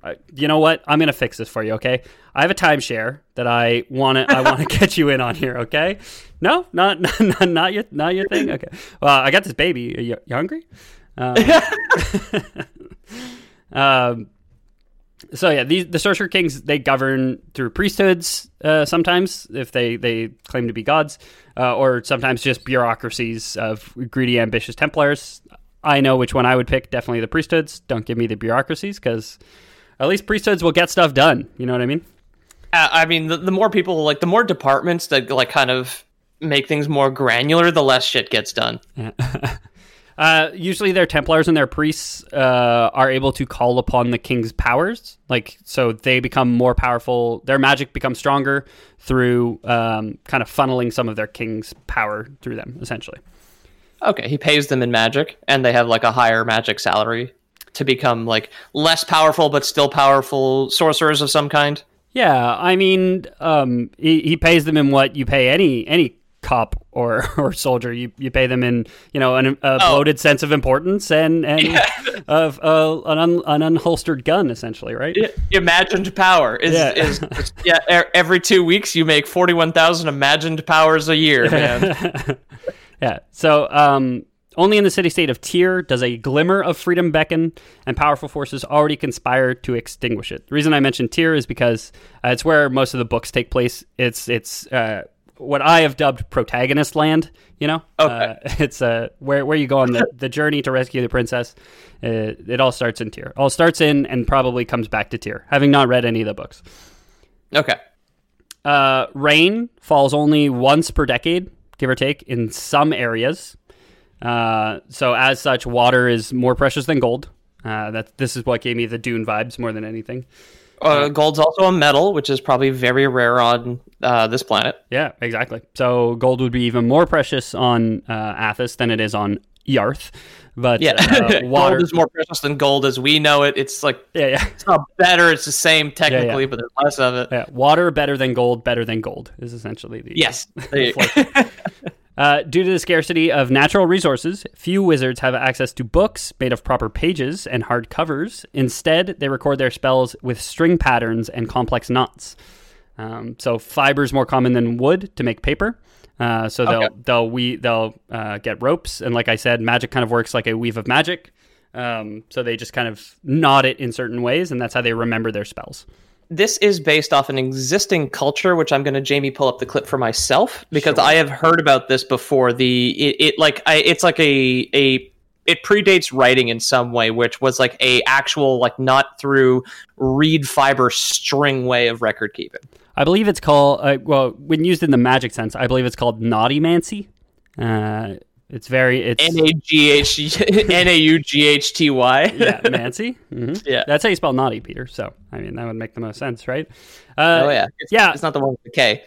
Speaker 3: uh, you know what? I'm gonna fix this for you. Okay, I have a timeshare that I want to I want to get you in on here. Okay, no, not not not your not your thing. Okay, well, I got this baby. Are you, you hungry? Um, um, so yeah, these the Sorcerer Kings, they govern through priesthoods uh, sometimes if they they claim to be gods, uh, or sometimes just bureaucracies of greedy, ambitious Templars. I know which one I would pick. Definitely the priesthoods. Don't give me the bureaucracies, because at least priesthoods will get stuff done. You know what I mean?
Speaker 4: Uh, I mean, the, the more people, like the more departments that like kind of make things more granular, the less shit gets done.
Speaker 3: Yeah. uh, usually their Templars and their priests uh, are able to call upon the king's powers. Like, so they become more powerful. Their magic becomes stronger through um, kind of funneling some of their king's power through them, essentially.
Speaker 4: Okay, he pays them in magic, and they have like a higher magic salary to become like less powerful but still powerful sorcerers of some kind.
Speaker 3: Yeah, I mean, um, he, he pays them in what you pay any any cop or, or soldier. You you pay them in, you know, an, a bloated oh. sense of importance and and yeah. of uh, an un, an unholstered gun, essentially, right?
Speaker 4: Imagined power is yeah. is, is yeah. Every two weeks you make forty one thousand imagined powers a year, man.
Speaker 3: Yeah, so um, only in the city-state of Tyr does a glimmer of freedom beckon, and powerful forces already conspire to extinguish it. The reason I mentioned Tyr is because uh, it's where most of the books take place. It's it's uh, what I have dubbed protagonist land, you know?
Speaker 4: Okay.
Speaker 3: Uh, it's uh, where, where you go on the, the journey to rescue the princess. Uh, it all starts in Tyr. All starts in and probably comes back to Tyr, having not read any of the books.
Speaker 4: Okay.
Speaker 3: Uh, rain falls only once per decade, give or take, in some areas. Uh, so as such, water is more precious than gold. Uh, that this is what gave me the Dune vibes more than anything.
Speaker 4: Uh, gold's also a metal, which is probably very rare on uh, this planet.
Speaker 3: Yeah, exactly. So gold would be even more precious on uh, Athos than it is on Yarth. But
Speaker 4: yeah,
Speaker 3: uh, water
Speaker 4: gold is more precious than gold as we know it. It's like
Speaker 3: yeah, yeah.
Speaker 4: It's not better. It's the same technically, yeah, yeah. but there's less of it.
Speaker 3: Yeah, water better than gold, better than gold is essentially the
Speaker 4: yes.
Speaker 3: Uh, uh, due to the scarcity of natural resources, few wizards have access to books made of proper pages and hard covers. Instead, they record their spells with string patterns and complex knots. Um, so fiber is more common than wood to make paper. Uh, so they'll okay. they'll we they'll uh, get ropes, and like I said, magic kind of works like a weave of magic. Um, so they just kind of knot it in certain ways, and that's how they remember their spells.
Speaker 4: This is based off an existing culture, which I'm going to Jamie pull up the clip for myself because sure. I have heard about this before. The it, it like I, it's like a a it predates writing in some way, which was like a actual like not through reed fiber string way of record keeping.
Speaker 3: I believe it's called, uh, well, when used in the magic sense, I believe it's called naughtymancy. Uh, it's very, it's...
Speaker 4: N A G H N A U G H T Y
Speaker 3: Yeah, Mancy. Mm-hmm.
Speaker 4: Yeah.
Speaker 3: That's how you spell naughty, Peter. So, I mean, that would make the most sense, right? Uh,
Speaker 4: oh, yeah. It's,
Speaker 3: yeah.
Speaker 4: It's not the one with the K.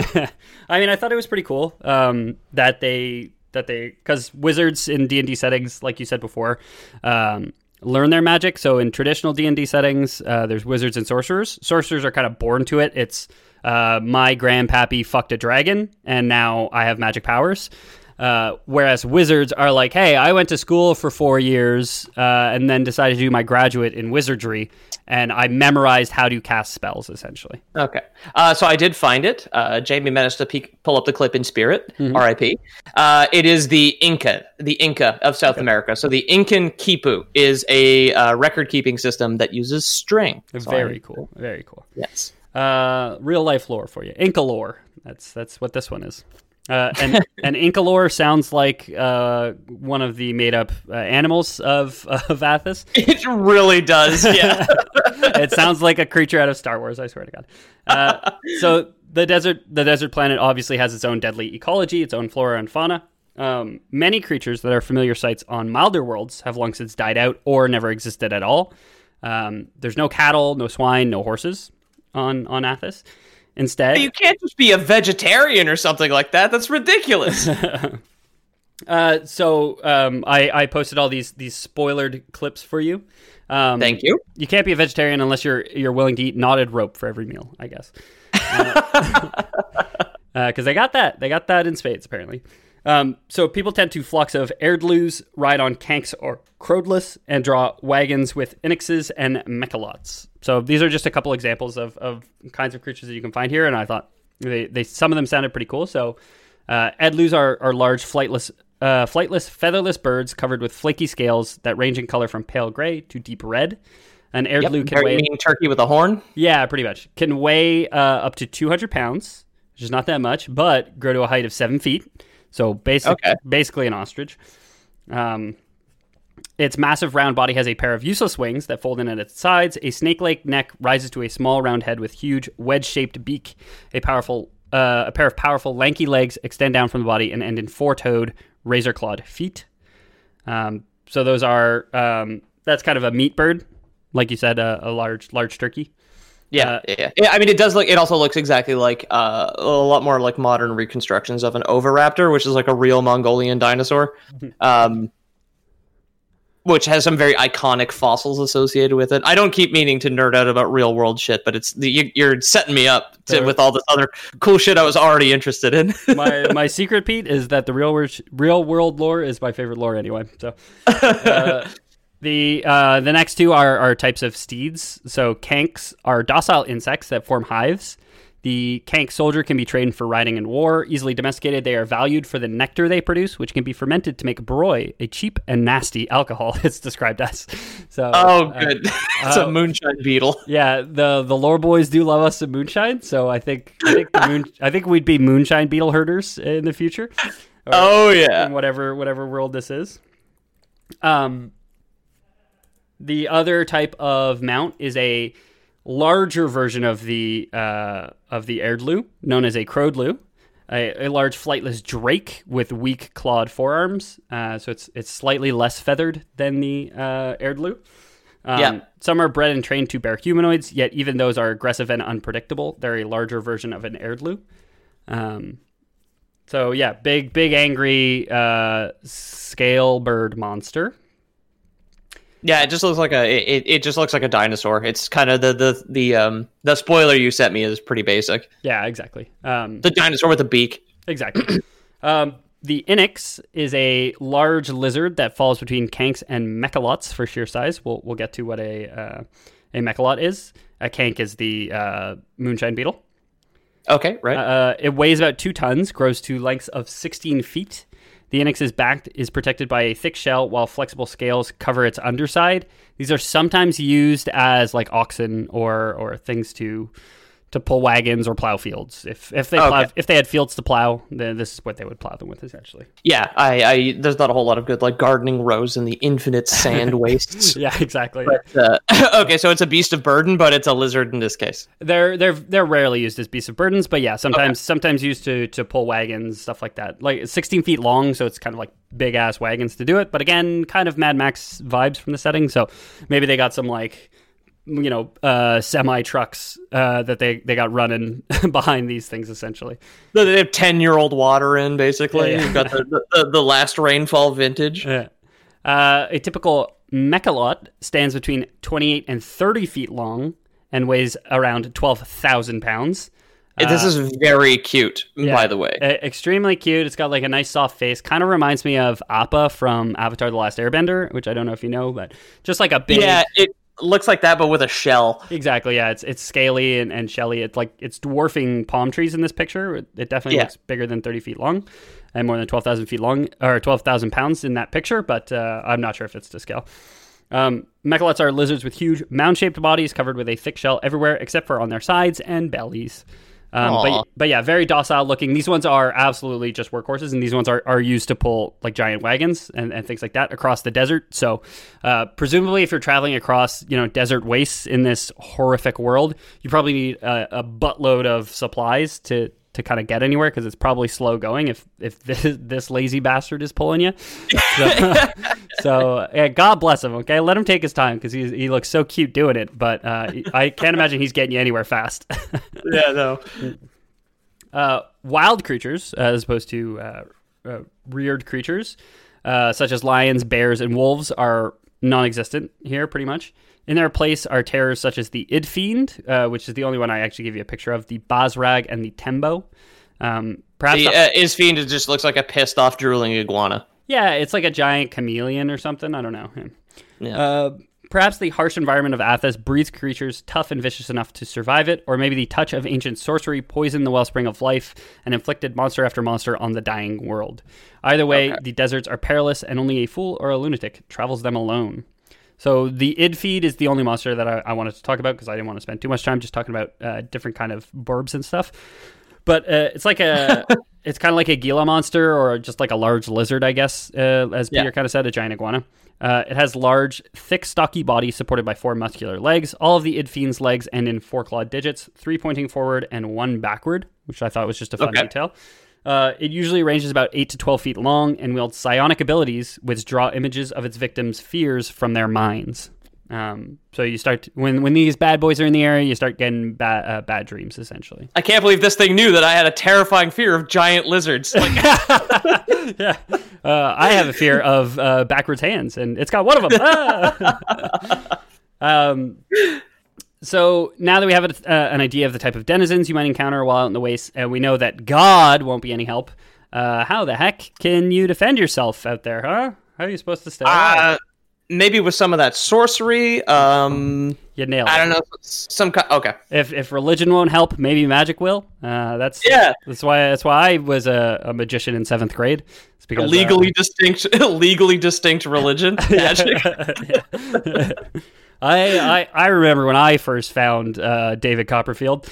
Speaker 3: I mean, I thought it was pretty cool um, that they, that they, because wizards in D and D settings, like you said before, um, learn their magic. So in traditional D and D settings, uh, there's wizards and sorcerers. Sorcerers are kind of born to it. It's uh, my grandpappy fucked a dragon, and now I have magic powers. Uh, whereas wizards are like, hey, I went to school for four years uh, and then decided to do my graduate in wizardry, and I memorized how to cast spells, essentially.
Speaker 4: Okay. Uh, so I did find it. Uh, Jamie managed to peek, pull up the clip in spirit, mm-hmm. R I P. Uh, it is the Inca, the Inca of South okay. America. So the Incan Quipu is a uh, record-keeping system that uses string. So
Speaker 3: Very
Speaker 4: I,
Speaker 3: cool. Very cool.
Speaker 4: Yes.
Speaker 3: Uh, real-life lore for you. Inca lore. That's, that's what this one is. Uh, and, and Inca lore sounds like uh, one of the made-up uh, animals of of Athos.
Speaker 4: It really does, yeah.
Speaker 3: It sounds like a creature out of Star Wars, I swear to God. Uh, so the desert the desert planet obviously has its own deadly ecology, its own flora and fauna. Um, many creatures that are familiar sights on milder worlds have long since died out or never existed at all. Um, there's no cattle, no swine, no horses on, on Athos. Instead,
Speaker 4: you can't just be a vegetarian or something like that. That's ridiculous.
Speaker 3: uh, so um, I, I posted all these these spoilered clips for you. Um,
Speaker 4: Thank you.
Speaker 3: You can't be a vegetarian unless you're you're willing to eat knotted rope for every meal, I guess. Because uh, uh, they got that. They got that in spades, apparently. Um, so people tend to flocks of Erdlus, ride on Kanks or Crodlus, and draw wagons with Inixes and Mechalots. So these are just a couple examples of, of kinds of creatures that you can find here, and I thought they, they some of them sounded pretty cool. So uh, Erdlus are, are large, flightless, uh, flightless, featherless birds covered with flaky scales that range in color from pale gray to deep red. An Erdlu
Speaker 4: Yep,
Speaker 3: can
Speaker 4: very
Speaker 3: weigh...
Speaker 4: mean turkey with a horn?
Speaker 3: Yeah, pretty much. Can weigh uh, up to two hundred pounds, which is not that much, but grow to a height of seven feet. So basic,
Speaker 4: Okay.
Speaker 3: basically an ostrich. Um, its massive round body has a pair of useless wings that fold in at its sides. A snake-like neck rises to a small round head with huge wedge-shaped beak. A powerful, uh, a pair of powerful lanky legs extend down from the body and end in four-toed, razor-clawed feet. Um, so those are um, that's kind of a meat bird, like you said, a, a large, large turkey.
Speaker 4: Yeah,
Speaker 3: Uh,
Speaker 4: yeah, yeah. I mean, it does look. It also looks exactly like uh, a lot more like modern reconstructions of an oviraptor, which is like a real Mongolian dinosaur, um, which has some very iconic fossils associated with it. I don't keep meaning to nerd out about real world shit, but it's the, you, you're setting me up to,
Speaker 3: There-
Speaker 4: with all this other cool shit I was already interested in.
Speaker 3: my my secret, Pete, is that the real world real world lore is my favorite lore anyway. So uh, the uh, the next two are, are types of steeds. So Kanks are docile insects that form hives. The Kank soldier can be trained for riding in war. Easily domesticated, they are valued for the nectar they produce, which can be fermented to make broy, a cheap and nasty alcohol. It's described as. So
Speaker 4: Oh,
Speaker 3: uh,
Speaker 4: good. It's
Speaker 3: uh,
Speaker 4: a moonshine beetle.
Speaker 3: yeah, the the lore boys do love us some moonshine, so I think I think the moon, I think we'd be moonshine beetle herders in the future. Or
Speaker 4: Oh, yeah.
Speaker 3: in whatever whatever world this is. Um, the other type of mount is a larger version of the uh, of the Erdlu, known as a Crodlu, a, a large flightless drake with weak clawed forearms. Uh, so it's it's slightly less feathered than the uh, Erdlu. Um,
Speaker 4: Yeah.
Speaker 3: Some are bred and trained to bear humanoids, yet even those are aggressive and unpredictable. They're a larger version of an Erdlu. Um, so yeah, big, big, angry uh, scale bird monster.
Speaker 4: Yeah, it just looks like a. It, it just looks like a dinosaur. It's kind of the the the um the spoiler you sent me is pretty basic.
Speaker 3: Yeah, exactly. Um,
Speaker 4: The dinosaur with a beak.
Speaker 3: exactly. um, the Inix is a large lizard that falls between Kanks and Mechalots for sheer size. We'll we'll get to what a uh, a Mechalot is. A Kank is the uh, moonshine beetle.
Speaker 4: Okay, right.
Speaker 3: Uh, it weighs about two tons, grows to lengths of sixteen feet. The Inix's back is protected by a thick shell, while flexible scales cover its underside. These are sometimes used as like oxen or or things to to pull wagons or plow fields. If if they
Speaker 4: Okay.
Speaker 3: plow, if they had fields to plow, then this is what they would plow them with, essentially.
Speaker 4: yeah, I, I there's not a whole lot of good like gardening rows in the infinite sand wastes.
Speaker 3: Yeah, exactly.
Speaker 4: But, uh, okay, so it's a beast of burden, but it's a lizard in this case.
Speaker 3: They're they're they're rarely used as beasts of burdens, but yeah, sometimes sometimes used to to pull wagons, stuff like that. Like it's sixteen feet long, so it's kind of like big ass wagons to do it. But again, kind of Mad Max vibes from the setting. So maybe they got some like you know uh, semi trucks uh, that they they got running behind these things essentially.
Speaker 4: They have ten year old water in basically.
Speaker 3: Yeah, yeah.
Speaker 4: You've got the, the the last rainfall vintage.
Speaker 3: Yeah. Uh, a typical Mechalot stands between twenty-eight and thirty feet long and weighs around twelve thousand pounds.
Speaker 4: this is very cute,
Speaker 3: Yeah.
Speaker 4: by the way.
Speaker 3: Uh, extremely cute. It's got like a nice soft face. Kind of reminds me of Appa from Avatar: The Last Airbender, which I don't know if you know, but just like a big.
Speaker 4: Yeah, it looks like that, but with a shell.
Speaker 3: Exactly. Yeah, it's it's scaly and, and shelly. It's like it's dwarfing palm trees in this picture. It, it definitely
Speaker 4: Yeah.
Speaker 3: looks bigger than thirty feet long, and more than twelve thousand feet long, or twelve thousand pounds in that picture. But uh, I'm not sure if it's to scale. Um, Mechalots are lizards with huge mound-shaped bodies covered with a thick shell everywhere except for on their sides and bellies. Um,
Speaker 4: Aw.
Speaker 3: but, but yeah, very docile looking. These ones are absolutely just workhorses, and these ones are, are used to pull like giant wagons and, and things like that across the desert. So uh, presumably if you're traveling across, you know, desert wastes in this horrific world, you probably need a, a buttload of supplies to to kind of get anywhere, because it's probably slow going if if this, this lazy bastard is pulling you. So, so yeah, God bless him. Okay, let him take his time, because he he looks so cute doing it. But uh, I can't imagine he's getting you anywhere fast.
Speaker 4: Yeah, no.
Speaker 3: Uh, wild creatures, uh, as opposed to uh, uh, reared creatures, uh, such as lions, bears, and wolves, are non-existent here, pretty much. In their place are terrors such as the Idfiend, uh, which is the only one I actually gave you a picture of, the Basrag, and the Tembo. Um, perhaps
Speaker 4: the
Speaker 3: the,
Speaker 4: uh, Isfiend just looks like a pissed off drooling iguana.
Speaker 3: yeah, it's like a giant chameleon or something. I don't know.
Speaker 4: Yeah.
Speaker 3: Uh, perhaps the harsh environment of Athas breeds creatures tough and vicious enough to survive it, or maybe the touch of ancient sorcery poisoned the wellspring of life and inflicted monster after monster on the dying world. Either way,
Speaker 4: Okay.
Speaker 3: the deserts are perilous, and only a fool or a lunatic travels them alone. So the Idfeed is the only monster that I, I wanted to talk about because I didn't want to spend too much time just talking about uh, different kind of burbs and stuff. But uh, it's like a, it's kind of like a Gila monster or just like a large lizard, I guess, uh, as Peter
Speaker 4: Yeah.
Speaker 3: kind of said, a giant iguana. Uh, it has large, thick, stocky body supported by four muscular legs. All of the Idfiend's legs end in four clawed digits, three pointing forward and one backward, which I thought was just a fun
Speaker 4: Okay.
Speaker 3: detail. Uh, it usually ranges about eight to twelve feet long and wields psionic abilities, which draw images of its victims' fears from their minds. Um, so you start when when these bad boys are in the area, you start getting bad uh, bad dreams, essentially.
Speaker 4: I can't believe this thing knew that I had a terrifying fear of giant lizards. Like,
Speaker 3: Yeah, uh, I have a fear of uh, backwards hands, and it's got one of them. Ah! um, so now that we have a, uh, an idea of the type of denizens you might encounter while out in the waste, and we know that God won't be any help, uh, how the heck can you defend yourself out there, huh? How are you supposed to stay alive?
Speaker 4: uh, maybe with some of that sorcery. Um,
Speaker 3: You nailed it.
Speaker 4: I don't know. Some kind. Okay.
Speaker 3: If if religion won't help, maybe magic will. Uh, that's
Speaker 4: Yeah.
Speaker 3: That's why that's why I was a, a magician in seventh grade. It's because uh,
Speaker 4: legally distinct, legally distinct religion, magic.
Speaker 3: I, I I remember when I first found uh, David Copperfield.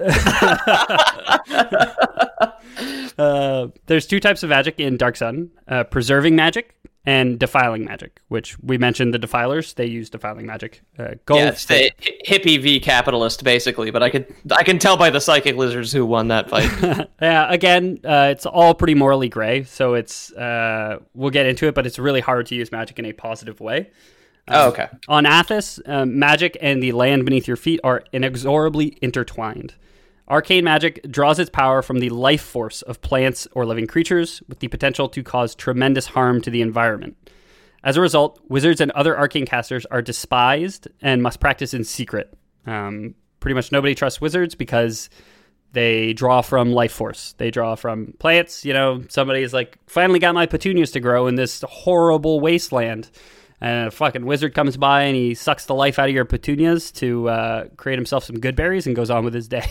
Speaker 3: uh, there's two types of magic in Dark Sun: uh, preserving magic and defiling magic. Which we mentioned the defilers; they use defiling magic. Uh, gold.
Speaker 4: Yeah, it's the hi- hippie v capitalist, basically. But I could, I can tell by the psychic lizards who won that fight.
Speaker 3: Yeah, again, uh, it's all pretty morally gray, so it's uh, we'll get into it, but it's really hard to use magic in a positive way.
Speaker 4: Oh, okay.
Speaker 3: On Athas, um, magic and the land beneath your feet are inexorably intertwined. Arcane magic draws its power from the life force of plants or living creatures, with the potential to cause tremendous harm to the environment. As a result, wizards and other arcane casters are despised and must practice in secret. Um, pretty much nobody trusts wizards because they draw from life force. They draw from plants. You know, somebody's like, finally got my petunias to grow in this horrible wasteland. And a fucking wizard comes by and he sucks the life out of your petunias to uh, create himself some good berries and goes on with his day.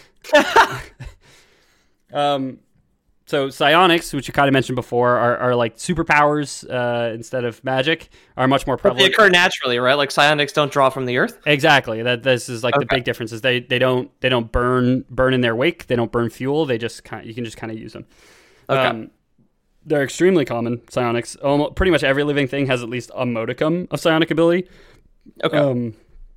Speaker 3: um, so psionics, which you kind of mentioned before, are, are like superpowers uh, instead of magic, are much more
Speaker 4: They
Speaker 3: prevalent.
Speaker 4: occur naturally, right? Like psionics don't draw from the earth.
Speaker 3: Exactly. That this is like the
Speaker 4: Okay.
Speaker 3: big difference is they, they don't they don't burn burn in their wake. They don't burn fuel. They just kind you can just kind of use them.
Speaker 4: Okay.
Speaker 3: Um, they're extremely common. Psionics. Almost, pretty much every living thing has at least a modicum of psionic ability.
Speaker 4: Okay.
Speaker 3: Um,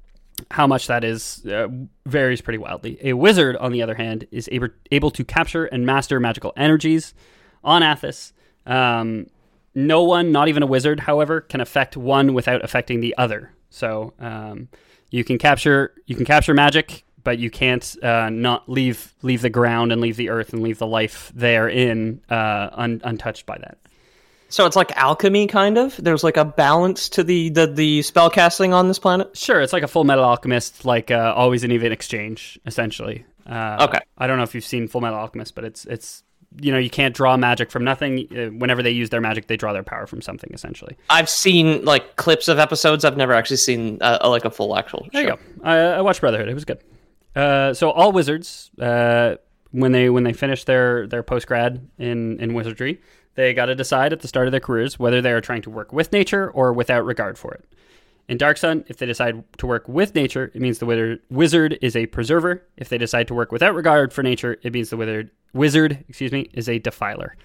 Speaker 3: how much that is uh, varies pretty wildly. A wizard, on the other hand, is able able to capture and master magical energies. On Athas, um, no one, not even a wizard, however, can affect one without affecting the other. So um, you can capture you can capture magic, but you can't uh, not leave leave the ground and leave the earth and leave the life therein uh, un, untouched by that.
Speaker 4: So it's like alchemy, kind of. There's like a balance to the the, the spell casting on this planet.
Speaker 3: Sure, it's like a Full Metal Alchemist, like uh, always and even exchange, essentially. Uh,
Speaker 4: Okay.
Speaker 3: I don't know if you've seen Full Metal Alchemist, but it's it's you know you can't draw magic from nothing. Uh, whenever they use their magic, they draw their power from something, essentially.
Speaker 4: I've seen like clips of episodes. I've never actually seen uh, a, like a full actual.
Speaker 3: There
Speaker 4: show.
Speaker 3: you go. I, I watched Brotherhood; it was good. Uh, so all wizards, uh, when they when they finish their their post grad in in wizardry, they got to decide at the start of their careers whether they are trying to work with nature or without regard for it. In Dark Sun, if they decide to work with nature, it means the wizard, wizard is a preserver. If they decide to work without regard for nature, it means the wizard, wizard, excuse me, is a defiler.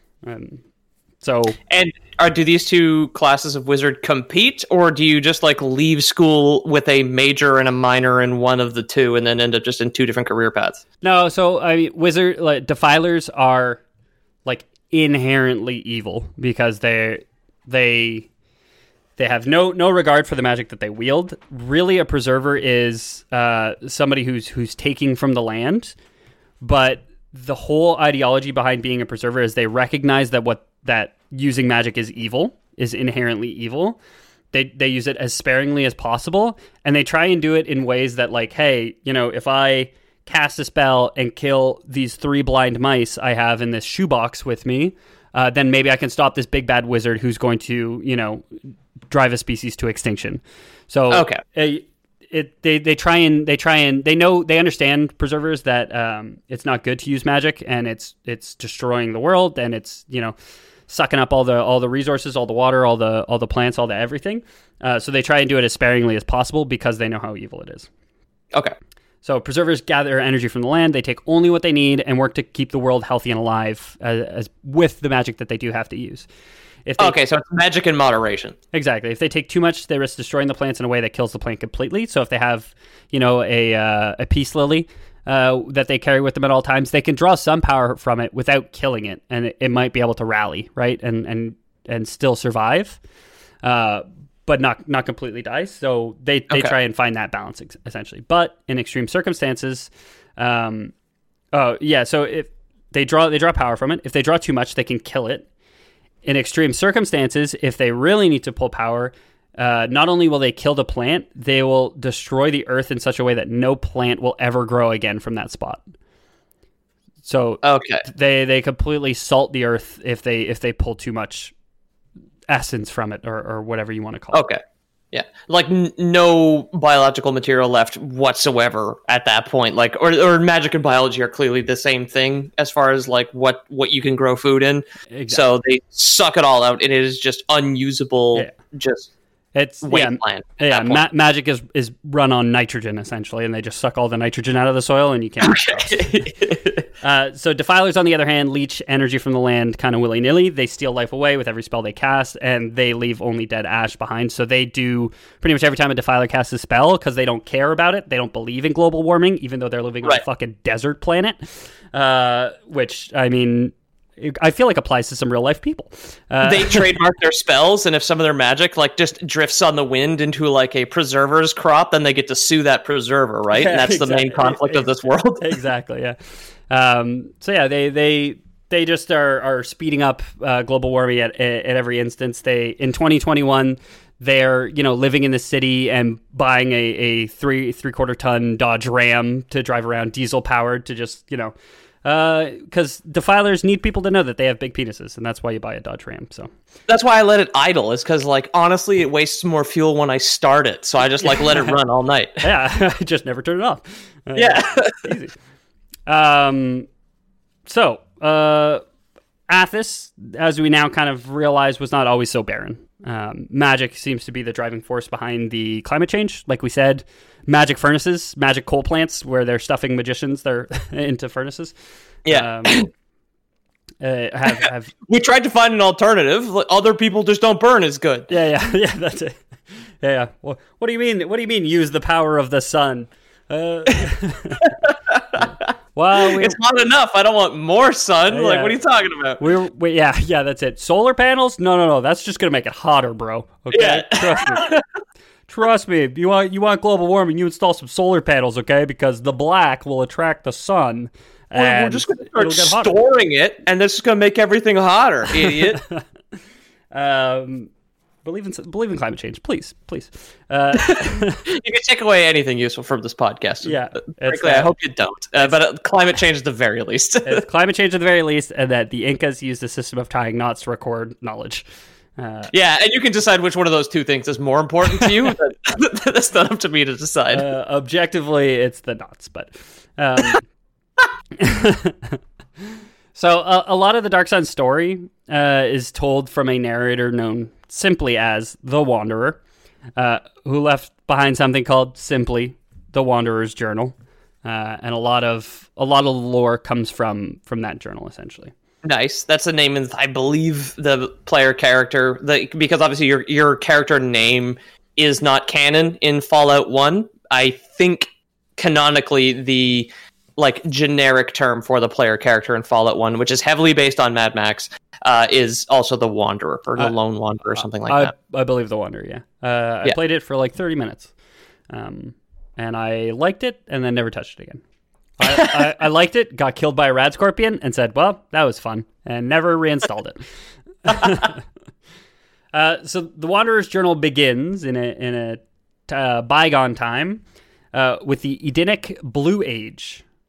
Speaker 3: Um, so,
Speaker 4: And are do these two classes of wizard compete, or do you just like leave school with a major and a minor in one of the two, and then end up just in two different career paths?
Speaker 3: no, so I mean, wizard, like, defilers are like inherently evil because they they they have no no regard for the magic that they wield. Really, a preserver is uh, somebody who's who's taking from the land, but the whole ideology behind being a preserver is they recognize that what that using magic is evil, is inherently evil. They they use it as sparingly as possible, and they try and do it in ways that, like, hey, you know, if I cast a spell and kill these three blind mice I have in this shoebox with me, uh, then maybe I can stop this big bad wizard who's going to, you know, drive a species to extinction. So
Speaker 4: okay.
Speaker 3: Uh, It they, they try and they try and they know they understand preservers that um, it's not good to use magic, and it's it's destroying the world, and it's, you know, sucking up all the all the resources, all the water, all the all the plants, all the everything. Uh, so they try and do it as sparingly as possible because they know how evil it is.
Speaker 4: Okay.
Speaker 3: So preservers gather energy from the land. They take only what they need and work to keep the world healthy and alive, as, as with the magic that they do have to use. If they,
Speaker 4: okay, so it's magic in moderation.
Speaker 3: Exactly. If they take too much, they risk destroying the plants in a way that kills the plant completely. So if they have, you know, a uh, a peace lily uh, that they carry with them at all times, they can draw some power from it without killing it, and it, it might be able to rally, right, and and and still survive, uh, but not not completely die. So they they
Speaker 4: okay.
Speaker 3: try and find that balance essentially. But in extreme circumstances, um, oh yeah. So if they draw they draw power from it, if they draw too much, they can kill it. In extreme circumstances, if they really need to pull power, uh, not only will they kill the plant, they will destroy the earth in such a way that no plant will ever grow again from that spot. So
Speaker 4: okay.
Speaker 3: they they completely salt the earth if they if they pull too much essence from it, or, or whatever you want to call it.
Speaker 4: Okay. Yeah, like n- no biological material left whatsoever at that point. Like, or, or magic and biology are clearly the same thing as far as like what, what you can grow food in.
Speaker 3: Exactly.
Speaker 4: So they suck it all out, and it is just unusable.
Speaker 3: Yeah.
Speaker 4: Just
Speaker 3: it's
Speaker 4: wasteland.
Speaker 3: Yeah, yeah ma- magic is is run on nitrogen essentially, and they just suck all the nitrogen out of the soil, and you can't. Uh, so defilers, on the other hand, leech energy from the land kind of willy-nilly. They steal life away with every spell they cast, and they leave only dead ash behind. So they do pretty much every time a defiler casts a spell, because they don't care about it. They don't believe in global warming, even though they're living on
Speaker 4: right.
Speaker 3: a fucking desert planet. Uh, which, I mean, I feel like applies to some real-life people. Uh,
Speaker 4: they trademark their spells, and if some of their magic like just drifts on the wind into like a preserver's crop, then they get to sue that preserver, right?
Speaker 3: Yeah,
Speaker 4: and that's
Speaker 3: exactly.
Speaker 4: the main conflict of this world.
Speaker 3: Exactly, yeah. Um, so yeah, they they they just are are speeding up uh, global warming at at every instance. They in twenty twenty-one, they're you know living in the city and buying a, a three three quarter ton Dodge Ram to drive around, diesel powered, to just you know because uh, defilers need people to know that they have big penises, and that's why you buy a Dodge Ram. So
Speaker 4: that's why I let it idle. Is because like honestly, it wastes more fuel when I start it, so I just like let it run all night.
Speaker 3: Yeah, I just never turn it off. Uh,
Speaker 4: yeah,
Speaker 3: easy. Um, so, uh, Athos, as we now kind of realize, was not always so barren. Um, magic seems to be the driving force behind the climate change. Like we said, magic furnaces, magic coal plants, where they're stuffing magicians they're into furnaces.
Speaker 4: Yeah.
Speaker 3: Um, uh, have, have...
Speaker 4: we tried to find an alternative. Other people just don't burn as good.
Speaker 3: Yeah, yeah, yeah, that's it. Yeah, yeah. Well, what do you mean? What do you mean use the power of the sun? Uh... Well, we,
Speaker 4: it's not enough. I don't want more sun.
Speaker 3: Yeah.
Speaker 4: Like, what are you talking about?
Speaker 3: We're, we, yeah, yeah, that's it. Solar panels? No, no, no. That's just gonna make it hotter, bro. Okay,
Speaker 4: yeah.
Speaker 3: trust me. Trust me. You want you want global warming? You install some solar panels, okay? Because the black will attract the sun.
Speaker 4: Well,
Speaker 3: and
Speaker 4: we're just gonna start storing it, and this is gonna make everything hotter, idiot.
Speaker 3: um. Believe in believe in climate change, please, please. Uh,
Speaker 4: you can take away anything useful from this podcast.
Speaker 3: Yeah,
Speaker 4: frankly, I hope you don't. Uh, but uh, climate change at the very least.
Speaker 3: It's climate change at the very least, and that the Incas used a system of tying knots to record knowledge. Uh,
Speaker 4: yeah, and you can decide which one of those two things is more important to you. That's not up to me to decide.
Speaker 3: Uh, objectively, it's the knots, but. Um, so uh, a lot of the Dark Sun story uh, is told from a narrator known simply as the Wanderer, uh, who left behind something called simply the Wanderer's Journal, uh, and a lot of a lot of lore comes from from that journal, essentially.
Speaker 4: Nice. That's the name of, I believe, the player character. The, because obviously your your character name is not canon in Fallout one. I think canonically the like generic term for the player character in Fallout one, which is heavily based on Mad Max, uh, is also the Wanderer, or the uh, Lone Wanderer, or something like
Speaker 3: I,
Speaker 4: that.
Speaker 3: I believe the Wanderer, yeah. Uh, I
Speaker 4: yeah.
Speaker 3: played it for like thirty minutes, um, and I liked it, and then never touched it again. I, I, I liked it, got killed by a rad scorpion, and said, well, that was fun, and never reinstalled it. uh, so the Wanderer's Journal begins in a, in a uh, bygone time uh, with the Edenic Blue Age,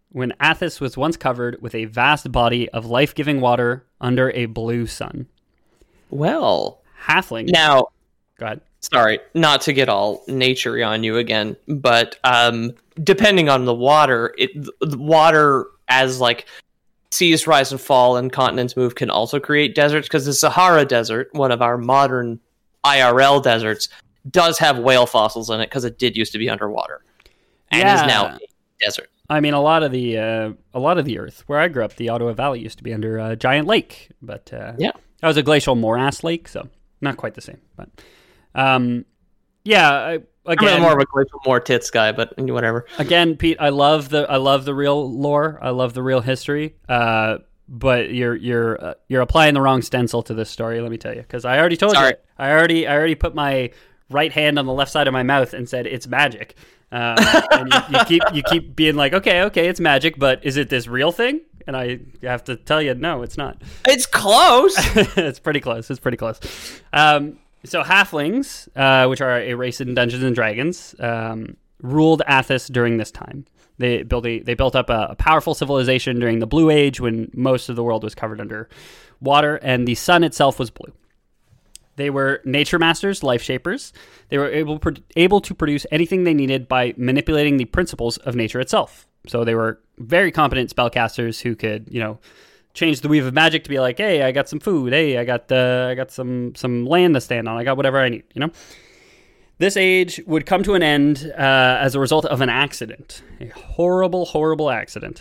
Speaker 3: when Athos was once covered with a vast body of life-giving water under a blue sun?
Speaker 4: Well,
Speaker 3: Halflings.
Speaker 4: now,
Speaker 3: Go ahead.
Speaker 4: sorry, not to get all naturey on you again, but um, depending on the water, it the water as like seas rise and fall and continents move can also create deserts, because the Sahara Desert, one of our modern I R L deserts, does have whale fossils in it because it did used to be underwater and
Speaker 3: Yeah.
Speaker 4: is now a desert.
Speaker 3: I mean, a lot of the uh, a lot of the Earth where I grew up, the Ottawa Valley used to be under a giant lake, but uh,
Speaker 4: Yeah.
Speaker 3: that was a glacial morass lake, so not quite the same. But um, yeah, I,
Speaker 4: I'm
Speaker 3: again,
Speaker 4: more of a glacial more tits guy, but whatever.
Speaker 3: again, Pete, I love the I love the real lore, I love the real history. Uh, but you're you're uh, you're applying the wrong stencil to this story. Let me tell you, because I already told
Speaker 4: Sorry.
Speaker 3: you, I already I already put my right hand on the left side of my mouth and said it's magic. Um, and you, you keep you keep being like, okay, okay, it's magic, but is it this real thing? And I have to tell you, no, it's not.
Speaker 4: It's close.
Speaker 3: It's pretty close. It's pretty close. Um, so halflings, uh, which are a race in Dungeons and Dragons, um, ruled Athos during this time. They built a, they built up a, a powerful civilization during the Blue Age, when most of the world was covered under water, and the sun itself was blue. They were nature masters, life shapers. They were able able to produce anything they needed by manipulating the principles of nature itself. So they were very competent spellcasters who could, you know, change the weave of magic to be like, hey, I got some food. Hey, I got uh, I got some some land to stand on. I got whatever I need. You know, this age would come to an end uh, as a result of an accident, a horrible, horrible accident.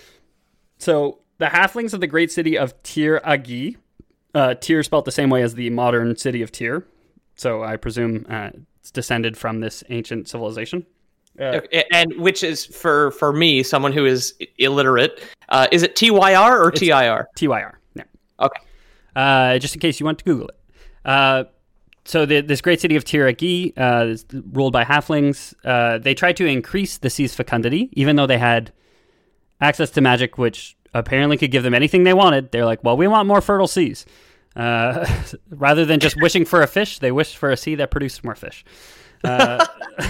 Speaker 3: So the halflings of the great city of Tir-Agi. Uh, Tyr spelled the same way as the modern city of Tyr, so I presume uh, it's descended from this ancient civilization. Uh,
Speaker 4: And which is, for for me, someone who is illiterate, uh, is it T Y R or T I R?
Speaker 3: T Y R, yeah.
Speaker 4: Okay.
Speaker 3: Uh, just in case you want to Google it. Uh, so the, this great city of Tir-Agi uh, is ruled by halflings. Uh, they tried to increase the sea's fecundity, even though they had access to magic, which apparently could give them anything they wanted. They're like, well, we want more fertile seas. Uh, rather than just wishing for a fish, they wished for a sea that produced more fish. Uh,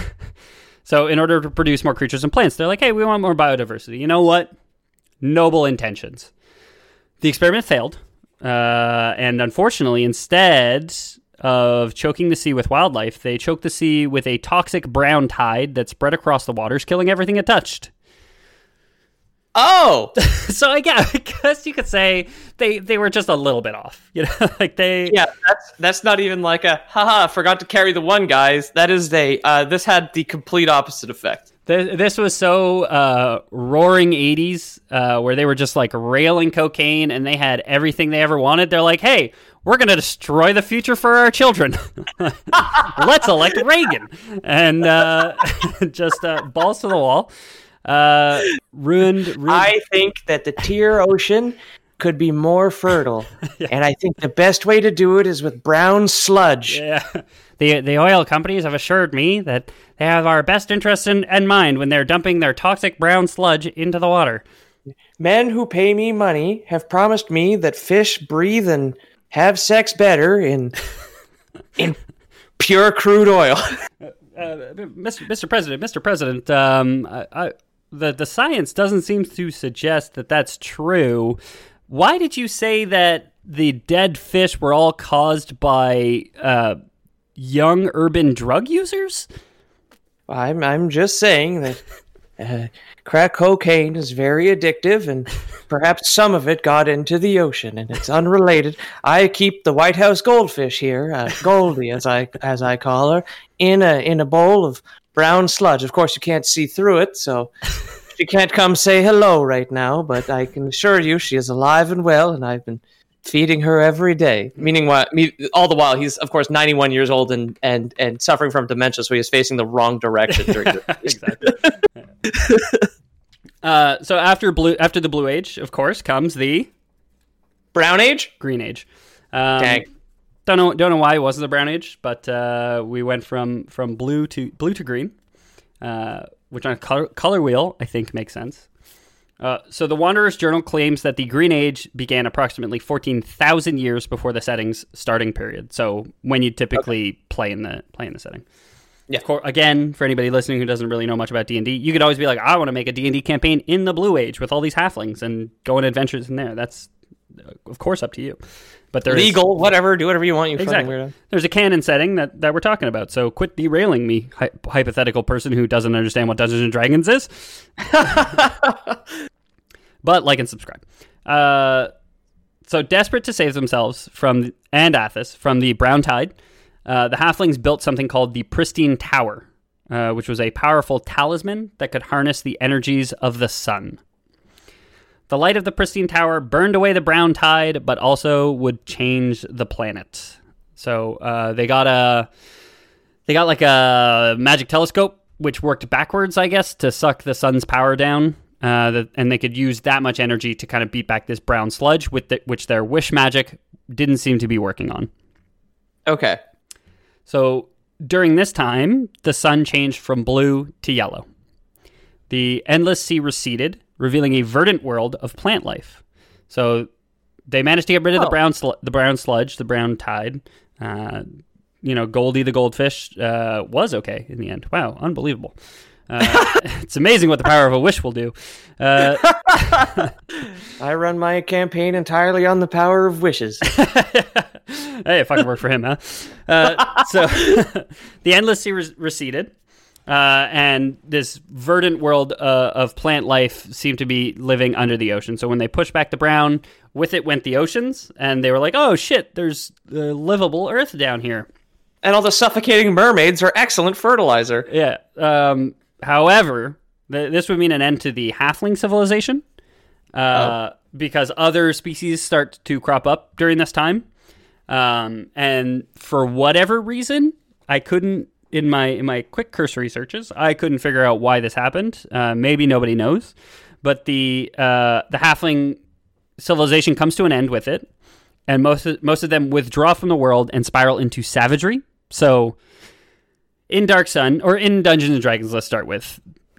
Speaker 3: so in order to produce more creatures and plants, they're like, hey, we want more biodiversity. You know what? Noble intentions. The experiment failed. Uh, and unfortunately, instead of choking the sea with wildlife, they choked the sea with a toxic brown tide that spread across the waters, killing everything it touched.
Speaker 4: Oh,
Speaker 3: So I guess, I guess you could say they, they were just a little bit off, you know, like they.
Speaker 4: yeah. That's that's not even like a haha. Forgot to carry the one, guys. That is a. Uh, this had the complete opposite effect.
Speaker 3: Th- This was so uh, roaring eighties, uh, where they were just like railing cocaine and they had everything they ever wanted. They're like, hey, we're going to destroy the future for our children. Let's elect Reagan. And uh, just uh, balls to the wall. Uh, ruined, ruined.
Speaker 4: I think that the Tyr Ocean could be more fertile, and I think the best way to do it is with brown sludge.
Speaker 3: Yeah. The, the oil companies have assured me that they have our best interests in, in mind when they're dumping their toxic brown sludge into the water.
Speaker 4: Men who pay me money have promised me that fish breathe and have sex better in in pure crude oil.
Speaker 3: Uh, Mister Mister President, Mister President, um, I, I, the the science doesn't seem to suggest that that's true. Why did you say that the dead fish were all caused by uh, young urban drug users?
Speaker 4: I'm I'm just saying that uh, crack cocaine is very addictive, and perhaps some of it got into the ocean, and it's unrelated. I keep the White House goldfish here, uh, Goldie, as I as I call her, in a in a bowl of brown sludge. Of course, you can't see through it, so she can't come say hello right now. But I can assure you, she is alive and well, and I've been feeding her every day. Meaning, what? Me, all the while, he's of course ninety-one years old and and and suffering from dementia, so he is facing the wrong direction during the
Speaker 3: Exactly. uh, so after blue, after the Blue Age, of course, comes the
Speaker 4: Brown Age.
Speaker 3: Green Age. Um,
Speaker 4: Dang.
Speaker 3: Don't know, don't know why it wasn't the Brown Age, but uh, we went from, from blue to blue to green, uh, which on a color, color wheel I think makes sense. Uh, so the Wanderer's Journal claims that the Green Age began approximately fourteen thousand years before the setting's starting period. So when you typically okay. play in the play in the setting.
Speaker 4: Yeah.
Speaker 3: Of course, again, for anybody listening who doesn't really know much about D and D, you could always be like, I want to make a D and D campaign in the Blue Age with all these halflings and go on adventures in there. That's, of course, up to you. But there
Speaker 4: legal,
Speaker 3: is,
Speaker 4: whatever, do whatever you want, you
Speaker 3: exactly.
Speaker 4: fucking weirdo.
Speaker 3: There's a canon setting that, that we're talking about, so quit derailing me, hy- hypothetical person who doesn't understand what Dungeons and Dragons is. But like and subscribe. Uh, so desperate to save themselves from and Athos from the Brown Tide, uh, the halflings built something called the Pristine Tower, uh, which was a powerful talisman that could harness the energies of the sun. The light of the Pristine Tower burned away the Brown Tide, but also would change the planet. So uh, they got a, they got like a magic telescope, which worked backwards, I guess, to suck the sun's power down. Uh, the, and they could use that much energy to kind of beat back this brown sludge, with the, which their wish magic didn't seem to be working on.
Speaker 4: Okay.
Speaker 3: So during this time, the sun changed from blue to yellow. The endless sea receded, revealing a verdant world of plant life. So they managed to get rid of
Speaker 4: oh.
Speaker 3: the brown sl- the brown sludge, the brown tide. Uh, you know, Goldie the goldfish uh, was okay in the end. Wow, unbelievable. Uh, it's amazing what the power of a wish will do. Uh,
Speaker 4: I run my campaign entirely on the power of wishes.
Speaker 3: Hey, it fucking worked for him, huh? Uh, so the endless sea re- receded. Uh, and this verdant world uh, of plant life seemed to be living under the ocean. So when they pushed back the brown, with it went the oceans, and they were like, oh shit, there's uh, livable earth down here.
Speaker 4: And all the suffocating mermaids are excellent fertilizer.
Speaker 3: Yeah. Um, however, th- this would mean an end to the halfling civilization, uh, oh. because other species start to crop up during this time. Um, and for whatever reason, I couldn't, In my in my quick cursory searches, I couldn't figure out why this happened. Uh, maybe nobody knows, but the uh, the halfling civilization comes to an end with it, and most of, most of them withdraw from the world and spiral into savagery. So, in Dark Sun or in Dungeons and Dragons, let's start with,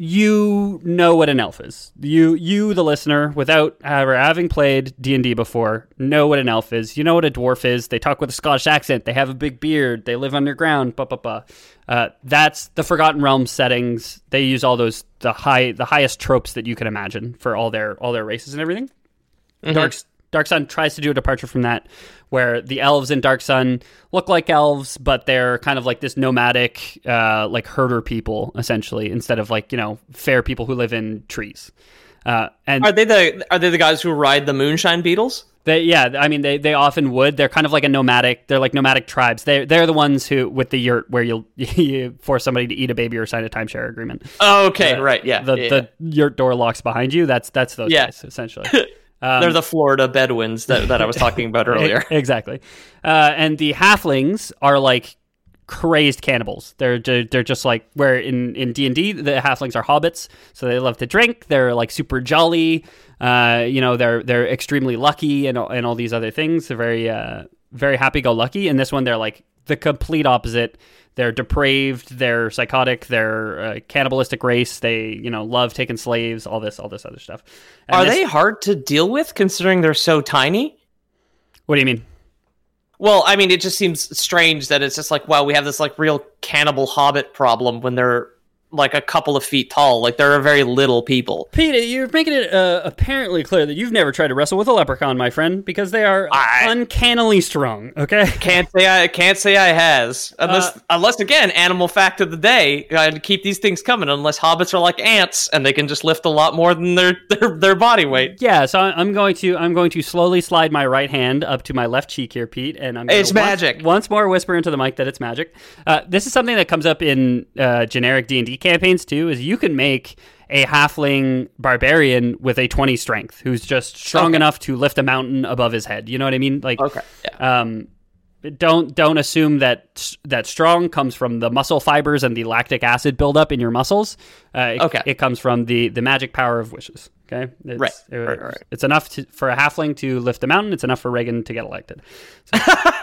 Speaker 3: you know what an elf is. You you the listener, without ever having played D and D before, know what an elf is. You know what a dwarf is. They talk with a Scottish accent. They have a big beard. They live underground. Blah blah blah. Uh, that's the Forgotten Realms settings. They use all those the high the highest tropes that you can imagine for all their all their races and everything. Mm-hmm. Dark Dark Sun tries to do a departure from that, where the elves in Dark Sun look like elves, but they're kind of like this nomadic, uh, like herder people, essentially, instead of like, you know, fair people who live in trees. Uh, and
Speaker 4: are they the are they the guys who ride the moonshine beetles?
Speaker 3: They, yeah, I mean, they, they often would. They're kind of like a nomadic. They're like nomadic tribes. They they're the ones who with the yurt where you'll you force somebody to eat a baby or sign a timeshare agreement.
Speaker 4: Oh, okay,
Speaker 3: uh,
Speaker 4: right, yeah.
Speaker 3: The
Speaker 4: yeah.
Speaker 3: the yurt door locks behind you. That's that's those
Speaker 4: yeah.
Speaker 3: guys essentially.
Speaker 4: Um, They're the Florida Bedouins that, that I was talking about earlier.
Speaker 3: Exactly. Uh, and the halflings are like crazed cannibals. They're they're just like, where in, in D and D, the halflings are hobbits, so they love to drink. They're like super jolly. Uh, you know, they're they're extremely lucky and, and all these other things. They're very, uh, very happy-go-lucky. In this one, they're like the complete opposite. They're depraved, they're psychotic, they're a cannibalistic race, they, you know, love taking slaves, all this, all this other stuff. And
Speaker 4: Are
Speaker 3: this,
Speaker 4: they hard to deal with, considering they're so tiny?
Speaker 3: What do you mean?
Speaker 4: Well, I mean, it just seems strange that it's just like, wow, we have this like real cannibal hobbit problem when they're like a couple of feet tall. Like, they're very little people.
Speaker 3: Pete, you're making it uh, apparently clear that you've never tried to wrestle with a leprechaun, my friend, because they are
Speaker 4: I
Speaker 3: uncannily strong. Okay,
Speaker 4: can't say I can't say I has unless uh, unless again, animal fact of the day. I keep these things coming. Unless hobbits are like ants and they can just lift a lot more than their their, their body weight.
Speaker 3: Yeah, so I'm going to I'm going to slowly slide my right hand up to my left cheek here, Pete, and I'm.
Speaker 4: It's
Speaker 3: once,
Speaker 4: magic.
Speaker 3: Once more, whisper into the mic that it's magic. Uh, this is something that comes up in uh, generic D and D campaigns too. Is you can make a halfling barbarian with a twenty strength who's just strong
Speaker 4: okay.
Speaker 3: enough to lift a mountain above his head. You know what I mean? Like,
Speaker 4: okay, yeah.
Speaker 3: um, don't don't assume that that strong comes from the muscle fibers and the lactic acid buildup in your muscles. Uh, it,
Speaker 4: okay,
Speaker 3: it comes from the the magic power of wishes. Okay, it's,
Speaker 4: right,
Speaker 3: it,
Speaker 4: right, right.
Speaker 3: It's enough to, for a halfling to lift a mountain. It's enough for Reagan to get elected. So,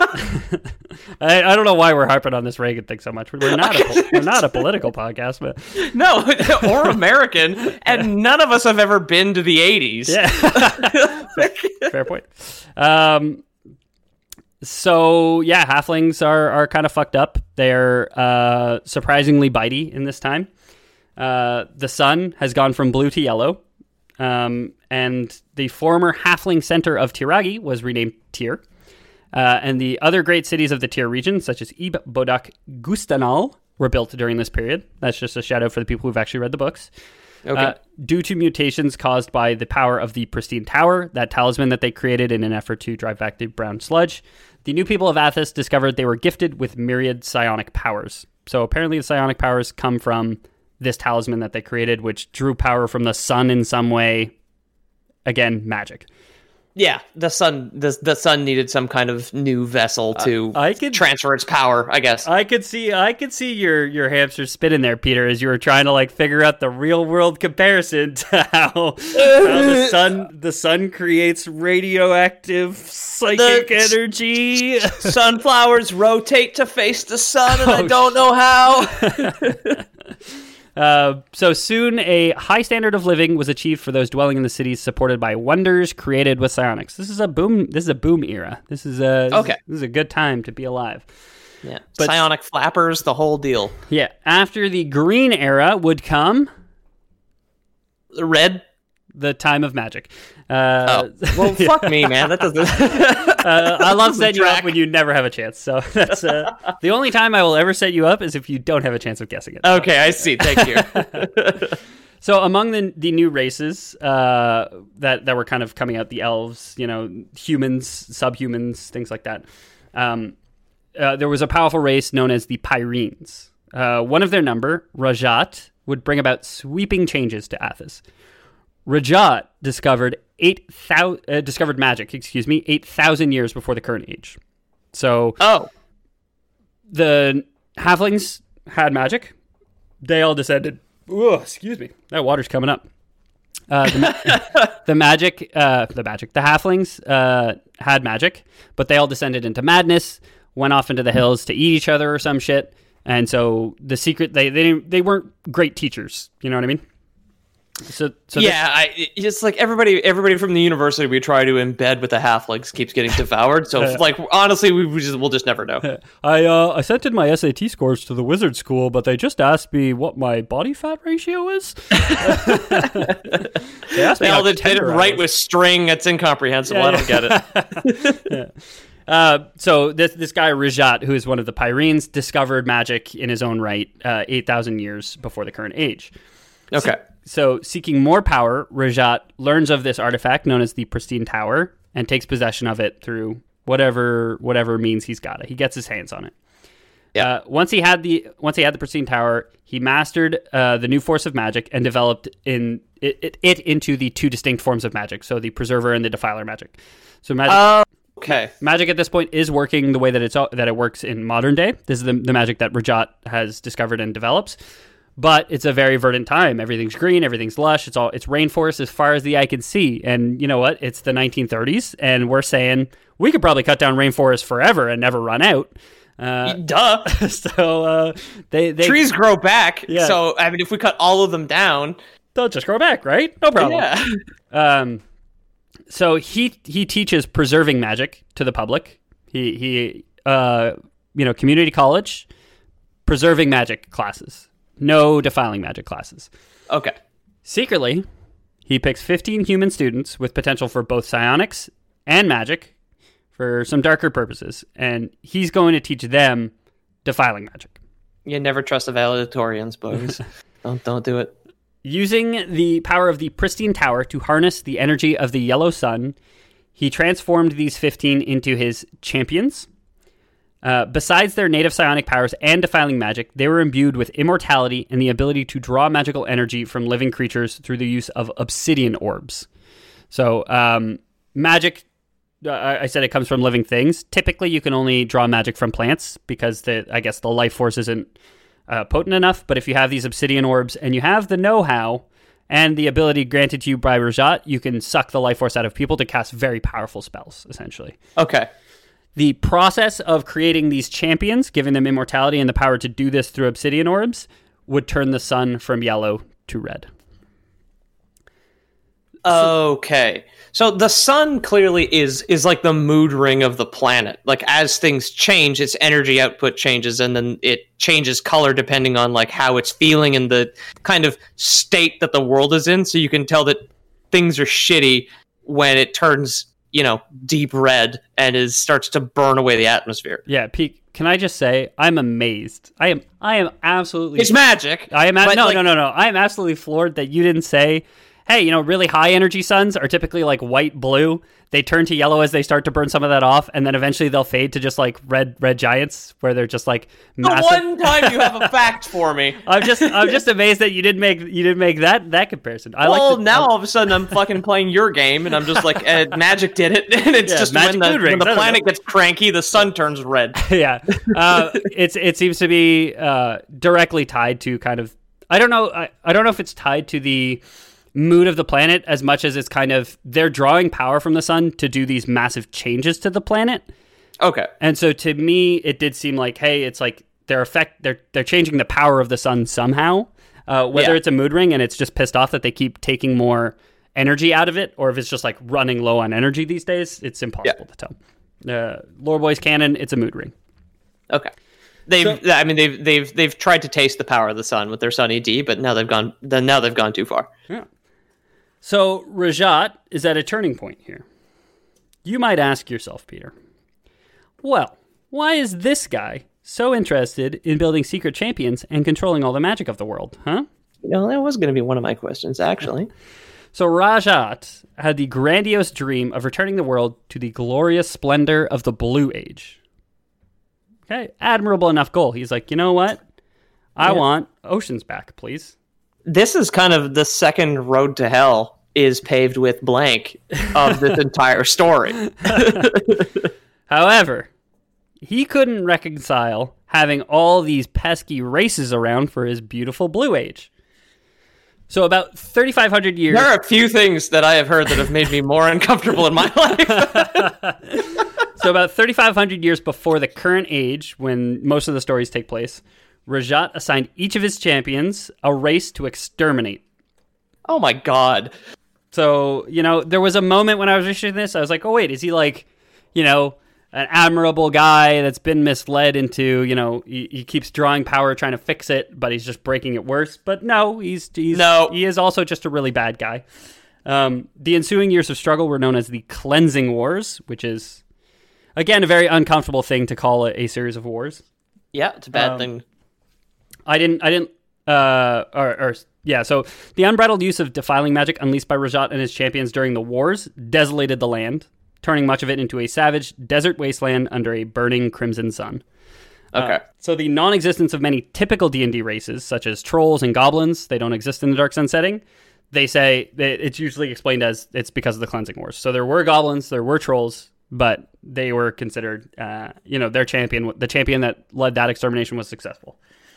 Speaker 3: I, I don't know why we're harping on this Reagan thing so much. We're not a, we're not a political podcast, but
Speaker 4: no, or American, and yeah. none of us have ever been to the eighties.
Speaker 3: Yeah, fair, fair point. Um, so yeah, halflings are are kind of fucked up. They're uh, surprisingly bitey in this time. Uh, the sun has gone from blue to yellow, um, and the former halfling center of Tiragi was renamed Tyr. Uh, and the other great cities of the Tyr region, such as Ib, Bodak, Gustanal, were built during this period. That's just a shout out for the people who've actually read the books.
Speaker 4: Okay.
Speaker 3: Uh, due to mutations caused by the power of the Pristine Tower, that talisman that they created in an effort to drive back the brown sludge, the new people of Athos discovered they were gifted with myriad psionic powers. So apparently the psionic powers come from this talisman that they created, which drew power from the sun in some way. Again, magic.
Speaker 4: Yeah, the sun the, the sun needed some kind of new vessel to
Speaker 3: uh, I could, transfer
Speaker 4: its power, I guess.
Speaker 3: I could see I could see your, your hamster spinning there, Peter, as you were trying to like figure out the real world comparison to how, how the sun the sun creates radioactive psychic
Speaker 4: the
Speaker 3: energy.
Speaker 4: Sunflowers rotate to face the sun, and
Speaker 3: oh,
Speaker 4: I don't know how.
Speaker 3: Uh, so soon, a high standard of living was achieved for those dwelling in the cities, supported by wonders created with psionics. This is a boom. This is a boom era. This is a this
Speaker 4: okay.
Speaker 3: Is, this is a good time to be alive.
Speaker 4: Yeah,
Speaker 3: but,
Speaker 4: psionic flappers, the whole deal.
Speaker 3: Yeah. After the green era would come
Speaker 4: the red,
Speaker 3: the time of magic. Uh,
Speaker 4: oh. Well, fuck me, man. That doesn't.
Speaker 3: uh, I love setting you up when you never have a chance. So that's uh, the only time I will ever set you up is if you don't have a chance of guessing it.
Speaker 4: Okay, I see. Thank you.
Speaker 3: So among the the new races uh, that that were kind of coming out, the elves, you know, humans, subhumans, things like that. Um, uh, there was a powerful race known as the Pyrenes. Uh, one of their number, Rajat, would bring about sweeping changes to Athos. Rajat discovered eight thousand uh, discovered magic, excuse me, eight thousand years before the current age. So,
Speaker 4: oh,
Speaker 3: the halflings had magic. They all descended. Oh, excuse me, that water's coming up. Uh, the, ma- the magic, uh, the magic, the halflings uh, had magic, but they all descended into madness. Went off into the hills to eat each other or some shit. And so the secret, they they they weren't great teachers. You know what I mean? So, so
Speaker 4: yeah, I, it's like everybody, everybody from the university we try to embed with the halflings keeps getting devoured. So, like, honestly, we, we just we'll just never know.
Speaker 3: I uh, I sent in my S A T scores to the wizard school, but they just asked me what my body fat ratio is. they asked
Speaker 4: they
Speaker 3: me
Speaker 4: all did, did it right with string. It's incomprehensible.
Speaker 3: Yeah,
Speaker 4: I
Speaker 3: yeah.
Speaker 4: don't get it.
Speaker 3: yeah. Uh, so this this guy Rajat, who is one of the Pyrenes, discovered magic in his own right, uh, eight thousand years before the current age.
Speaker 4: Okay.
Speaker 3: So, So, seeking more power, Rajat learns of this artifact known as the Pristine Tower and takes possession of it through whatever whatever means he's got it. He gets his hands on it. Yeah. Uh, once he had the once he had the Pristine Tower, he mastered uh, the new force of magic and developed in it, it, it into the two distinct forms of magic. So, the Preserver and the Defiler magic. So, magic.
Speaker 4: Uh, okay.
Speaker 3: Magic at this point is working the way that it's that it works in modern day. This is the, the magic that Rajat has discovered and develops. But it's a very verdant time. Everything's green. Everything's lush. It's all it's rainforest as far as the eye can see. And you know what? It's the nineteen thirties, and we're saying we could probably cut down rainforest forever and never run out. Uh,
Speaker 4: Duh.
Speaker 3: So uh, they, they
Speaker 4: trees grow back.
Speaker 3: Yeah.
Speaker 4: So I mean, if we cut all of them down,
Speaker 3: they'll just grow back, right? No problem.
Speaker 4: Yeah.
Speaker 3: Um. So he he teaches preserving magic to the public. He he uh you know community college preserving magic classes. No defiling magic classes.
Speaker 4: Okay.
Speaker 3: Secretly, he picks fifteen human students with potential for both psionics and magic for some darker purposes, and he's going to teach them defiling magic.
Speaker 4: You never trust the valedictorians, boys. don't don't do it.
Speaker 3: Using the power of the Pristine Tower to harness the energy of the yellow sun, he transformed these fifteen into his champions. Uh, besides their native psionic powers and defiling magic, they were imbued with immortality and the ability to draw magical energy from living creatures through the use of obsidian orbs. So, um, magic, uh, I said it comes from living things. Typically, you can only draw magic from plants because the, I guess the life force isn't uh, potent enough. But if you have these obsidian orbs and you have the know-how and the ability granted to you by Rajat, you can suck the life force out of people to cast very powerful spells, essentially.
Speaker 4: Okay.
Speaker 3: The process of creating these champions, giving them immortality and the power to do this through obsidian orbs, would turn the sun from yellow to red.
Speaker 4: Okay. So the sun clearly is is like the mood ring of the planet. Like as things change, its energy output changes, and then it changes color depending on like how it's feeling and the kind of state that the world is in. So you can tell that things are shitty when it turns, you know, deep red and is starts to burn away the atmosphere.
Speaker 3: Yeah, Pete, can I just say I'm amazed. I am I am absolutely
Speaker 4: It's magic.
Speaker 3: I am a-
Speaker 4: but,
Speaker 3: no,
Speaker 4: like-
Speaker 3: no, no, no. I am absolutely floored that you didn't say, hey, you know, really high energy suns are typically like white blue. They turn to yellow as they start to burn some of that off, and then eventually they'll fade to just like red red giants where they're just like massive.
Speaker 4: The one time you have a fact for me.
Speaker 3: I'm just I'm just amazed that you didn't make you didn't make that that comparison. I
Speaker 4: Well,
Speaker 3: like the,
Speaker 4: now all of a sudden I'm fucking playing your game, and I'm just like, eh, Magic did it, and it's
Speaker 3: Yeah,
Speaker 4: just
Speaker 3: Magic
Speaker 4: when the,
Speaker 3: mood rings,
Speaker 4: when
Speaker 3: I
Speaker 4: the
Speaker 3: don't
Speaker 4: planet
Speaker 3: know.
Speaker 4: gets cranky, the sun turns red.
Speaker 3: yeah, uh, it's it seems to be uh, directly tied to kind of I don't know I, I don't know if it's tied to the mood of the planet as much as it's kind of they're drawing power from the sun to do these massive changes to the planet.
Speaker 4: Okay.
Speaker 3: And so to me, it did seem like, hey, it's like they're effect they're they're changing the power of the sun somehow. Uh, whether
Speaker 4: Yeah.
Speaker 3: it's a mood ring and it's just pissed off that they keep taking more energy out of it, or if it's just like running low on energy these days, it's impossible
Speaker 4: Yeah.
Speaker 3: to tell. Uh, Lore Boys canon, it's a mood ring.
Speaker 4: Okay. They've, I mean, they've they've they've tried to taste the power of the sun with their Sun E D, but now they've gone. Then now they've gone too far.
Speaker 3: Yeah. So Rajat is at a turning point here. You might ask yourself, Peter, well, why is this guy so interested in building secret champions and controlling all the magic of the world, huh?
Speaker 4: You know, that was going to be one of my questions, actually.
Speaker 3: So Rajat had the grandiose dream of returning the world to the glorious splendor of the Blue Age. Okay, admirable enough goal. He's like, you know what? I
Speaker 4: Yeah.
Speaker 3: want oceans back, please.
Speaker 4: This is kind of the second road to hell is paved with blank of this entire story.
Speaker 3: However, he couldn't reconcile having all these pesky races around for his beautiful Blue Age. So about thirty-five hundred years...
Speaker 4: There are a few things that I have heard that have made me more uncomfortable in my life.
Speaker 3: So about thirty-five hundred years before the current age, when most of the stories take place, Rajat assigned each of his champions a race to exterminate.
Speaker 4: Oh my god.
Speaker 3: So, you know, there was a moment when I was researching this, I was like, oh wait, is he like, you know, an admirable guy that's been misled into, you know, he, he keeps drawing power trying to fix it, but he's just breaking it worse. But no, he's, he's
Speaker 4: No.
Speaker 3: he is also just a really bad guy. Um, the ensuing years of struggle were known as the Cleansing Wars, which is, again, a very uncomfortable thing to call a, a series of wars.
Speaker 4: Yeah, it's a bad
Speaker 3: Um,
Speaker 4: thing.
Speaker 3: I didn't, I didn't, uh, or, or, yeah, so the unbridled use of defiling magic unleashed by Rajat and his champions during the wars desolated the land, turning much of it into a savage desert wasteland under a burning crimson sun.
Speaker 4: Okay.
Speaker 3: Uh, so the non-existence of many typical D and D races, such as trolls and goblins, they don't exist in the Dark Sun setting. They say that it's usually explained as it's because of the Cleansing Wars. So there were goblins, there were trolls, but they were considered, uh, you know, their champion, the champion that led that extermination was successful.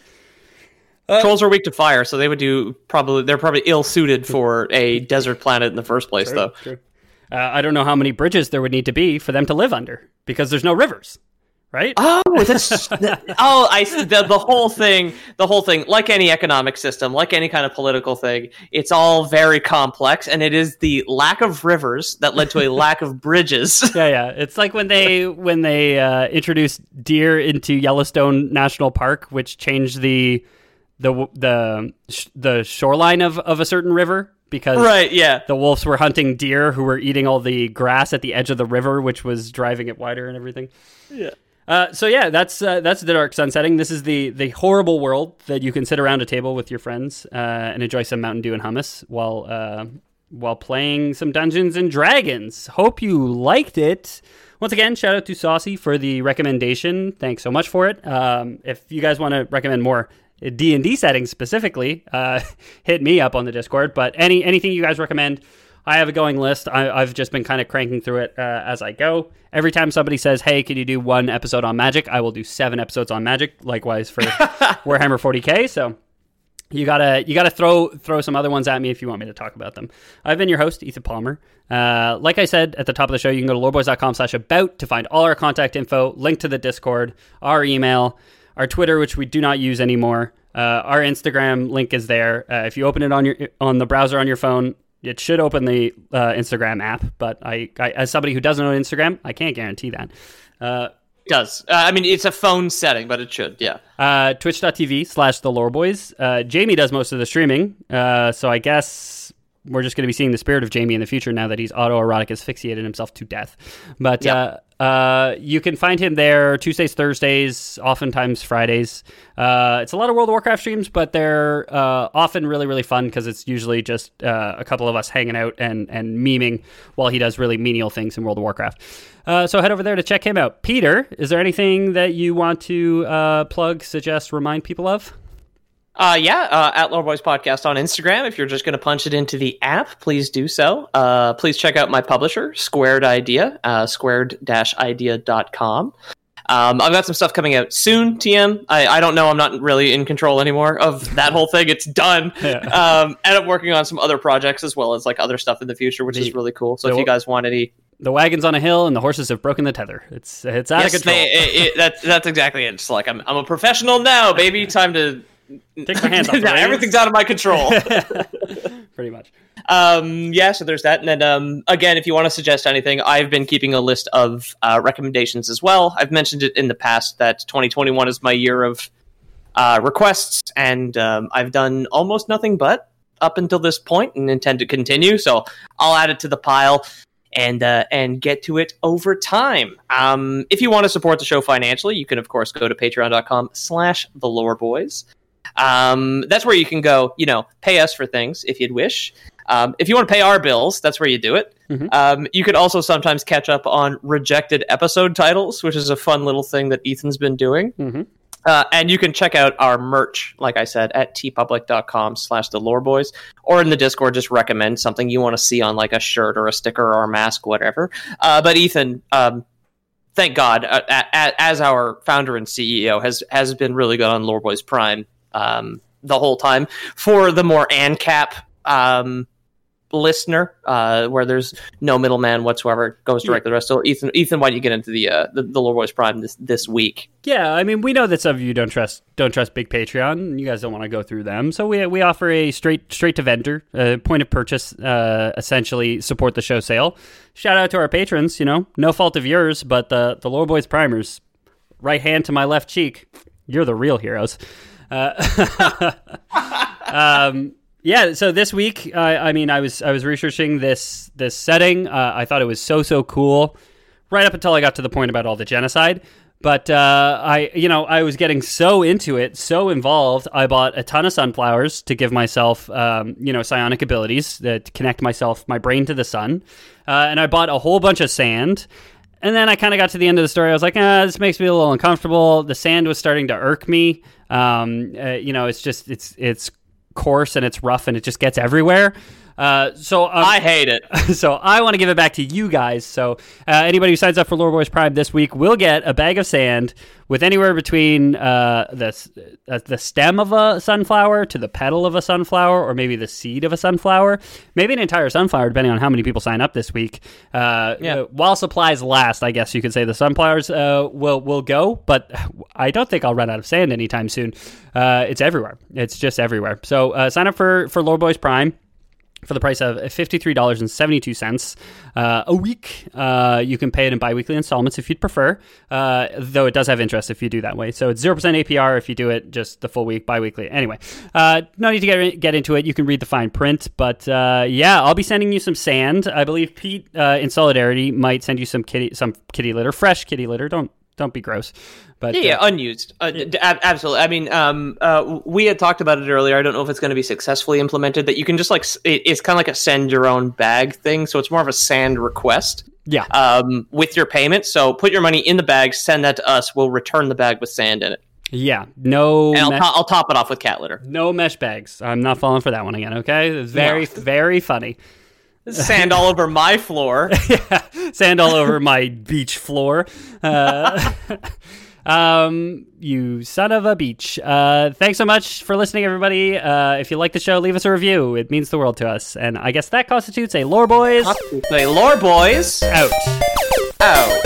Speaker 4: Trolls are weak to fire, so they would do probably they're probably ill suited for a desert planet in the first place, though.
Speaker 3: True. Uh, I don't know how many bridges there would need to be for them to live under, because there's no rivers, right?
Speaker 4: Oh, that's oh, I the, the whole thing, the whole thing. Like any economic system, like any kind of political thing, it's all very complex, and it is the lack of rivers that led to a lack of bridges.
Speaker 3: Yeah, yeah. It's like when they when they uh, introduced deer into Yellowstone National Park, which changed the the the the shoreline of, of a certain river because
Speaker 4: Right? Yeah.
Speaker 3: the wolves were hunting deer who were eating all the grass at the edge of the river, which was driving it wider and everything.
Speaker 4: Yeah.
Speaker 3: Uh, so yeah, that's uh, that's the Dark Sun setting. This is the the horrible world that you can sit around a table with your friends uh, and enjoy some Mountain Dew and hummus while uh, while playing some Dungeons and Dragons. Hope you liked it. Once again, shout out to Saucy for the recommendation. Thanks so much for it. Um, if you guys want to recommend more D and D settings specifically, uh, hit me up on the Discord. But any anything you guys recommend, I have a going list. I, I've just been kind of cranking through it uh, as I go. Every time somebody says, hey, can you do one episode on Magic? I will do seven episodes on Magic. Likewise for Warhammer forty K. So you gotta you gotta throw throw some other ones at me if you want me to talk about them. I've been your host, Ethan Palmer. Uh, like I said at the top of the show, you can go to loreboys.com slash about to find all our contact info, link to the Discord, our email, our Twitter, which we do not use anymore. Uh, our Instagram link is there. Uh, if you open it on your on the browser on your phone, it should open the uh, Instagram app, but I, I, as somebody who doesn't own Instagram, I can't guarantee that. Uh,
Speaker 4: it does. Uh, I mean, it's a phone setting, but it should, yeah.
Speaker 3: Uh, Twitch.tv slash The Lore Boys. Uh, Jamie does most of the streaming, uh, so I guess we're just going to be seeing the spirit of Jamie in the future now that he's autoerotic asphyxiated himself to death. But
Speaker 4: yep.
Speaker 3: uh, uh, you can find him there Tuesdays, Thursdays, oftentimes Fridays. Uh, it's a lot of World of Warcraft streams, but they're uh, often really, really fun because it's usually just uh, a couple of us hanging out and, and memeing while he does really menial things in World of Warcraft. Uh, so head over there to check him out. Peter, is there anything that you want to uh, plug, suggest, remind people of?
Speaker 4: Uh, yeah, uh, at Lore Boys Podcast on Instagram. If you're just going to punch it into the app, please do so. Uh, please check out my publisher, Squared Idea, uh, squared dash idea dot com. Um, I've got some stuff coming out soon, T M. I, I don't know. I'm not really in control anymore of that whole thing. It's done. Yeah. Um, and I'm working on some other projects as well as like other stuff in the future, which the, is really cool. So if you guys want any...
Speaker 3: The wagon's on a hill and the horses have broken the tether. It's it's out
Speaker 4: yes,
Speaker 3: of control.
Speaker 4: They, it, it, that's, that's exactly it. It's like, I'm, I'm a professional now, baby. Time to...
Speaker 3: Take my hands off.
Speaker 4: Yeah, everything's out of my control.
Speaker 3: Pretty much.
Speaker 4: Um, yeah, so there's that. And then, um, again, if you want to suggest anything, I've been keeping a list of uh, recommendations as well. I've mentioned it in the past that twenty twenty-one is my year of uh, requests, and um, I've done almost nothing but up until this point and intend to continue. So I'll add it to the pile and uh, and get to it over time. Um, if you want to support the show financially, you can, of course, go to patreon.com slash the lore boys. Um, that's where you can go, you know, pay us for things if you'd wish. Um, if you want to pay our bills, that's where you do it. Mm-hmm. Um, you could also sometimes catch up on rejected episode titles, which is a fun little thing that Ethan's been doing. Mm-hmm. Uh, and you can check out our merch, like I said, at tpublic.com slash the lore boys, or in the Discord, just recommend something you want to see on like a shirt or a sticker or a mask, whatever. Uh, but Ethan, um, thank God, uh, a- a- as our founder and C E O, has, has been really good on Lore Boys Prime um, the whole time. For the more ANCAP um, listener, uh, where there's no middleman whatsoever, it goes directly to the rest. So Ethan, Ethan, why don't you get into the uh, the, the Lore Boys Prime this, this week?
Speaker 3: Yeah, I mean, we know that some of you don't trust don't trust big Patreon. You guys don't want to go through them, so we we offer a straight straight to vendor, uh, point of purchase, uh, essentially support the show sale. Shout out to our patrons. You know, no fault of yours, but the the Lore Boys Primers, right hand to my left cheek, you're the real heroes. Uh, um, yeah. So this week, uh, I mean, I was I was researching this this setting. Uh, I thought it was so so cool, right up until I got to the point about all the genocide. But uh, I, you know, I was getting so into it, so involved. I bought a ton of sunflowers to give myself, um, you know, psionic abilities that connect myself, my brain to the sun, uh, and I bought a whole bunch of sand. And then I kind of got to the end of the story. I was like, ah, this makes me a little uncomfortable. The sand was starting to irk me. Um, uh, you know, it's just it's it's coarse and it's rough and it just gets everywhere. Uh, so um,
Speaker 4: I hate it.
Speaker 3: So I want to give it back to you guys. So uh, anybody who signs up for Lore Boys Prime this week will get a bag of sand with anywhere between uh, the uh, the stem of a sunflower to the petal of a sunflower, or maybe the seed of a sunflower, maybe an entire sunflower, depending on how many people sign up this week. Uh,
Speaker 4: yeah.
Speaker 3: uh, while supplies last, I guess you could say the sunflowers uh, will will go, but I don't think I'll run out of sand anytime soon. Uh, it's everywhere. It's just everywhere. So uh, sign up for for Lore Boys Prime for the price of fifty-three dollars and seventy-two cents uh, a week. Uh, you can pay it in biweekly installments if you'd prefer, uh, though it does have interest if you do that way. So it's zero percent A P R if you do it just the full week, biweekly. Anyway, uh, no need to get get into it. You can read the fine print. But uh, yeah, I'll be sending you some sand. I believe Pete, uh, in solidarity, might send you some kitty some kitty litter, fresh kitty litter. Don't Don't be gross. But
Speaker 4: yeah, yeah
Speaker 3: uh,
Speaker 4: unused. Uh, d- absolutely. I mean, um, uh, we had talked about it earlier. I don't know if it's going to be successfully implemented. That you can just like it, it's kind of like a send your own bag thing. So it's more of a sand request.
Speaker 3: Yeah.
Speaker 4: Um, with your payment. So put your money in the bag, send that to us. We'll return the bag with sand in it.
Speaker 3: Yeah. No.
Speaker 4: And I'll,
Speaker 3: mesh-
Speaker 4: to- I'll top it off with cat litter.
Speaker 3: No mesh bags. I'm not falling for that one again. Okay. It's very
Speaker 4: No.
Speaker 3: very funny.
Speaker 4: Sand all over my floor.
Speaker 3: Yeah, sand all over my beach floor. Uh, um, you son of a beach. Uh, thanks so much for listening, everybody. Uh, if you like the show, leave us a review. It means the world to us. And I guess that constitutes a Lore Boys
Speaker 4: Say Lore Boys
Speaker 3: out.
Speaker 4: out.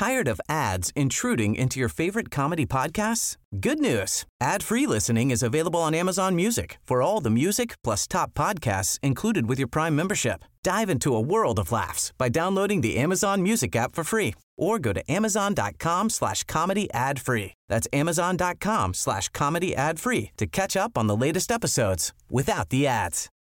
Speaker 5: Tired of ads intruding into your favorite comedy podcasts? Good news. Ad-free listening is available on Amazon Music for all the music plus top podcasts included with your Prime membership. Dive into a world of laughs by downloading the Amazon Music app for free or go to amazon.com slash comedy ad free. That's amazon.com slash comedy ad free to catch up on the latest episodes without the ads.